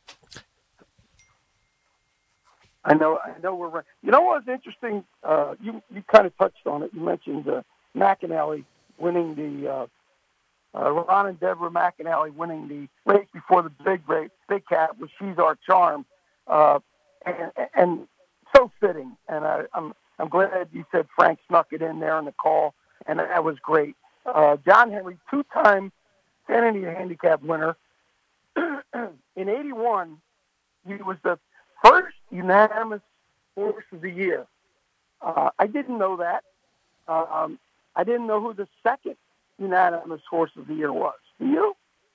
I know. I know. We're right. You know what's interesting? Uh, you you kind of touched on it. You mentioned uh, McAnally winning the uh, uh, Ron and Deborah McAnally winning the race before the big race, big cap, with She's Our Charm, uh, and, and so fitting. And I, I'm I'm glad you said Frank snuck it in there in the call, and that was great. Uh, John Henry, two-time Santa Anita Handicap winner. In eighty-one, he was the first unanimous horse of the year. Uh, I didn't know that. Um, I didn't know who the second unanimous horse of the year was. Do you?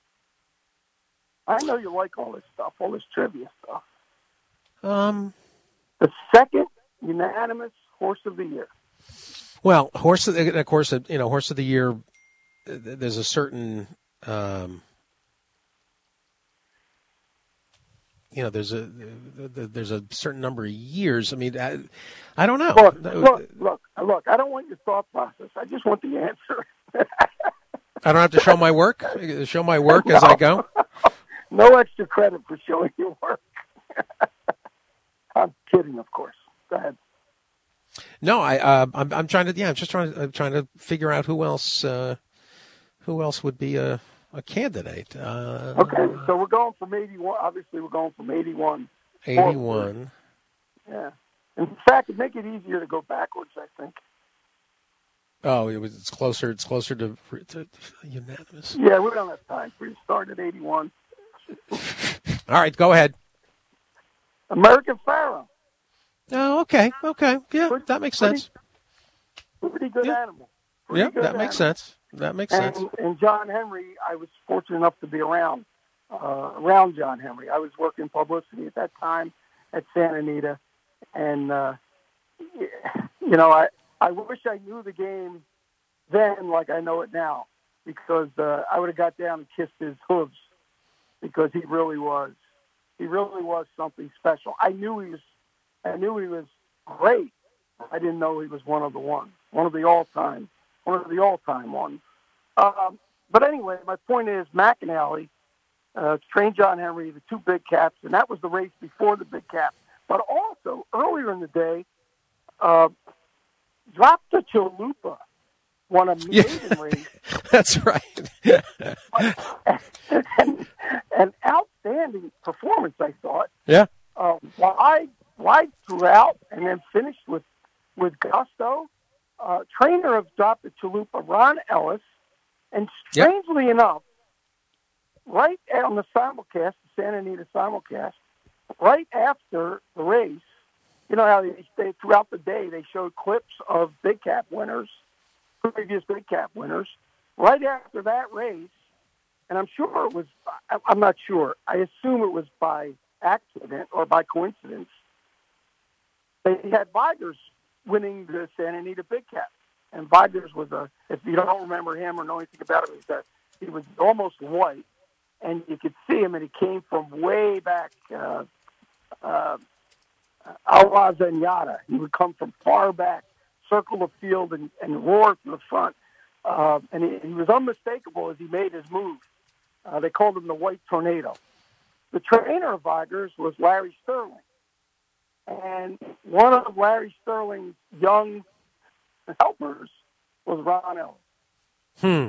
I know you like all this stuff, all this trivia stuff. Um, the second unanimous horse of the year. Well, horse of, of course, you know, horse of the year. There's a certain, um, you know, there's a there's a certain number of years. I mean, I, I don't know. Look, look, look, look. I don't want your thought process. I just want the answer. I don't have to show my work. Show my work no. as I go. No extra credit for showing your work. I'm kidding, of course. Go ahead. No, I, uh, I'm, I'm trying to. Yeah, I'm just trying to. I'm trying to figure out who else, uh, who else would be a, a candidate. Uh, okay, so we're going from eighty-one. Obviously, we're going from eighty-one. eighty-one. Yeah. In fact, it'd make it easier to go backwards, I think. Oh, it was. It's closer. It's closer to, to unanimous. Yeah, we don't have time for you to start at eighty-one. All right, go ahead. American Pharoah. Oh, okay, okay, yeah, pretty, that makes sense. Pretty, pretty good yeah. animal. Pretty yeah, good that animal. makes sense. That makes and, sense. And John Henry, I was fortunate enough to be around, uh, around John Henry. I was working publicity at that time at Santa Anita, and uh, you know, I I wish I knew the game then like I know it now, because uh, I would have got down and kissed his hooves, because he really was, he really was something special. I knew he was. I knew he was great. I didn't know he was one of the ones, one of the all-time, one of the all-time ones. Um, but anyway, my point is McAnally uh, trained John Henry, the two big caps, and that was the race before the big cap. But also, earlier in the day, uh, dropped the Chalupa, won a maiden yeah. race. That's right. and, an outstanding performance, I thought. Yeah. Uh, wide, wide throughout, and then finished with, with gusto. Uh, trainer of Drop the Chalupa, Ron Ellis, and strangely yep. enough, right on the simulcast, the Santa Anita simulcast, right after the race, you know how they, they throughout the day they showed clips of Big Cap winners, previous Big Cap winners. Right after that race, and I'm sure it was, I'm not sure, I assume it was by accident or by coincidence, they had Vigers winning the Santa Anita Big Cap. And Vigers was a, if you don't remember him or know anything about him, he's a, he was almost white, and you could see him, and he came from way back, uh, uh, Alwa Zenyatta. He would come from far back, circle the field, and, and roar to the front. Uh, and he, he was unmistakable as he made his move. Uh, they called him the White Tornado. The trainer of Vigers was Larry Sterling. And one of Larry Sterling's young helpers was Ron Ellis. Hmm.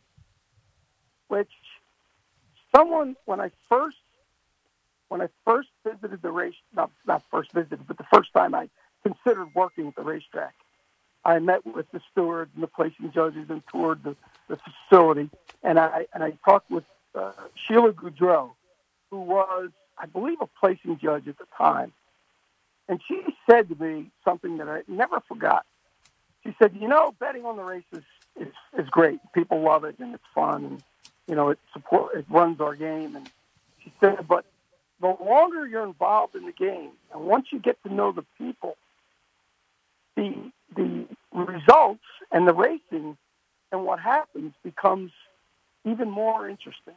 Which someone, when I first, when I first visited the race, not, not first visited, but the first time I considered working at the racetrack, I met with the stewards and the placing judges and toured the, the facility, and I and I talked with uh, Sheila Goudreau, who was, I believe, a placing judge at the time, and she said to me something that I never forgot. She said, "You know, betting on the races is is great. People love it, and it's fun, and you know, it support it runs our game." And she said, "But the longer you're involved in the game, and once you get to know the people, the the results and the racing and what happens becomes even more interesting."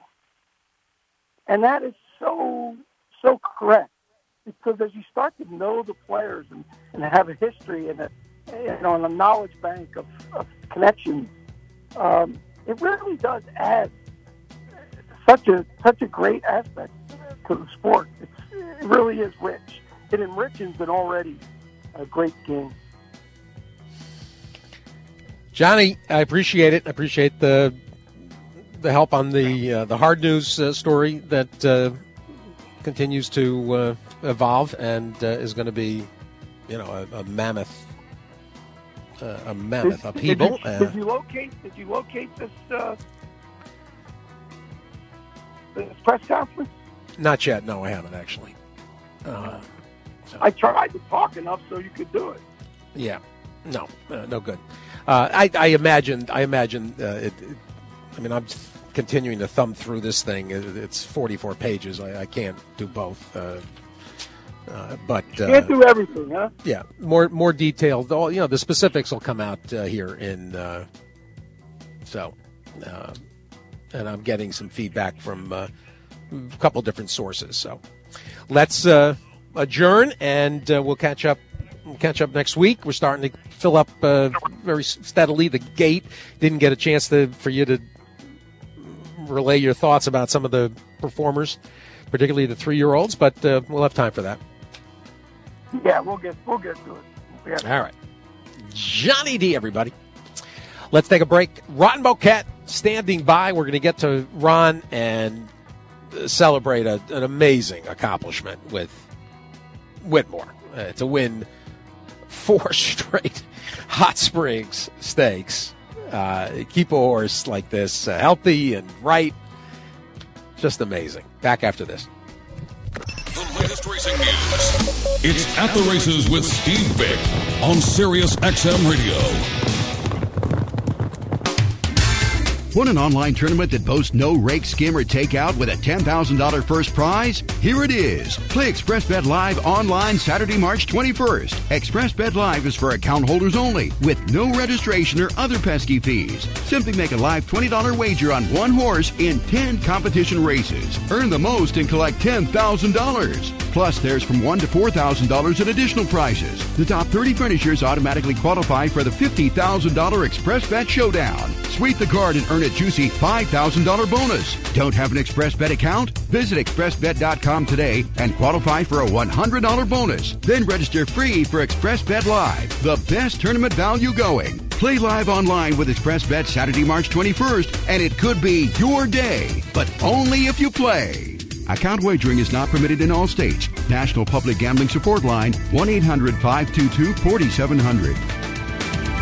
And that is so, so correct. Because as you start to know the players and, and have a history and a, you know, and a knowledge bank of, of connections, um, it really does add such a such a great aspect to the sport. It's, it really is rich. It enriches an already a great game. Johnny, I appreciate it. I appreciate the the help on the uh, the hard news uh, story that uh, continues to uh, evolve and uh, is going to be, you know, a, a mammoth, uh, a mammoth did, upheaval. Did you, did you locate? Did you locate this uh, this press conference? Not yet. No, I haven't actually. Uh, so. I tried to talk enough so you could do it. Yeah. No. Uh, no good. Uh, I, I imagine. I imagine. Uh, it, it, I mean, I'm continuing to thumb through this thing. It, it's forty-four pages. I, I can't do both. Uh, uh, but uh, can't do everything, huh? Yeah, more more detailed. All you know, the specifics will come out uh, here in. Uh, so, uh, and I'm getting some feedback from uh, a couple different sources. So, let's uh, adjourn, and uh, we'll catch up. We'll catch up next week. We're starting to fill up uh, very steadily. The gate didn't get a chance to for you to relay your thoughts about some of the performers, particularly the three-year-olds, but uh, we'll have time for that. Yeah, we'll get we'll get to it. Yeah. All right, Johnny D, everybody. Let's take a break. Ron Boquette standing by. We're going to get to Ron and celebrate a, an amazing accomplishment with Whitmore. Uh, to win four straight Hot Springs Stakes. Uh, keep a horse like this uh, healthy and right. Just amazing. Back after this. The latest racing news. It's At the Races with Steve Bick on Sirius X M Radio. Want an online tournament that boasts no rake, skim, or takeout with a ten thousand dollars first prize? Here it is. Play ExpressBet Live online Saturday, March twenty-first. ExpressBet Live is for account holders only, with no registration or other pesky fees. Simply make a live twenty dollars wager on one horse in ten competition races. Earn the most and collect ten thousand dollars. Plus, there's from one thousand to four thousand dollars in additional prizes. The top thirty finishers automatically qualify for the fifty thousand dollars ExpressBet Showdown. Sweep the card and earn a juicy five thousand dollars bonus. Don't have an ExpressBet account? Visit express bet dot com today and qualify for a one hundred dollars bonus. Then register free for ExpressBet Live, the best tournament value going. Play live online with ExpressBet Saturday, March twenty-first, and it could be your day, but only if you play. Account wagering is not permitted in all states. National Public Gambling Support Line, one eight hundred five two two four seven zero zero.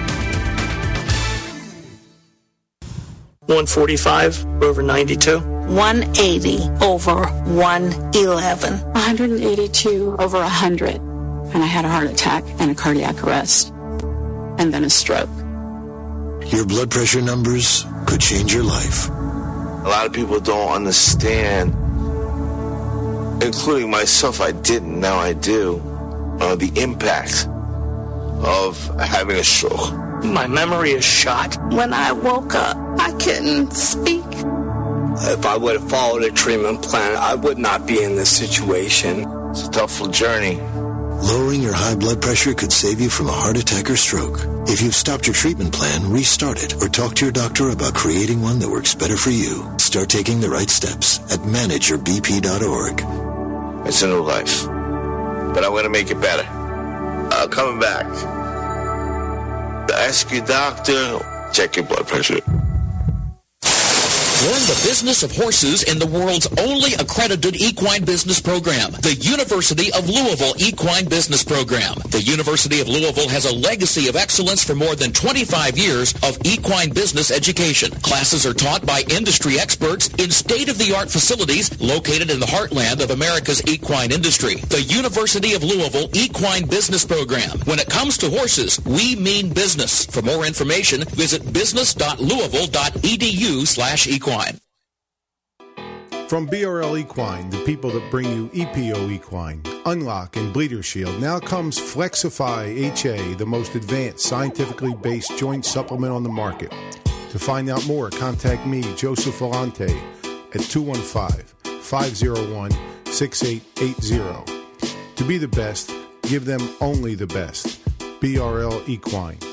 one forty-five over ninety-two. one eighty over one eleven. one eighty-two over one hundred. And I had a heart attack and a cardiac arrest. And then a stroke. Your blood pressure numbers could change your life. A lot of people don't understand, including myself. I didn't, now I do, uh, the impact of having a stroke. My memory is shot. When I woke up, I couldn't speak. If I would have followed a treatment plan, I would not be in this situation. It's a tough journey. Lowering your high blood pressure could save you from a heart attack or stroke. If you've stopped your treatment plan, restart it or talk to your doctor about creating one that works better for you. Start taking the right steps at manage your b p dot org. It's a new life, but I'm going to make it better. Uh, coming back, ask your doctor, check your blood pressure. Learn the business of horses in the world's only accredited equine business program, the University of Louisville Equine Business Program. The University of Louisville has a legacy of excellence for more than twenty-five years of equine business education. Classes are taught by industry experts in state-of-the-art facilities located in the heartland of America's equine industry. The University of Louisville Equine Business Program. When it comes to horses, we mean business. For more information, visit business dot louisville dot e d u slash equine. From B R L Equine, the people that bring you E P O Equine, Unlock, and Bleeder Shield, now comes Flexify H A, the most advanced scientifically based joint supplement on the market. To find out more, contact me, Joseph Volante, at two one five, five oh one, six eight eight zero. To be the best, give them only the best. B R L Equine.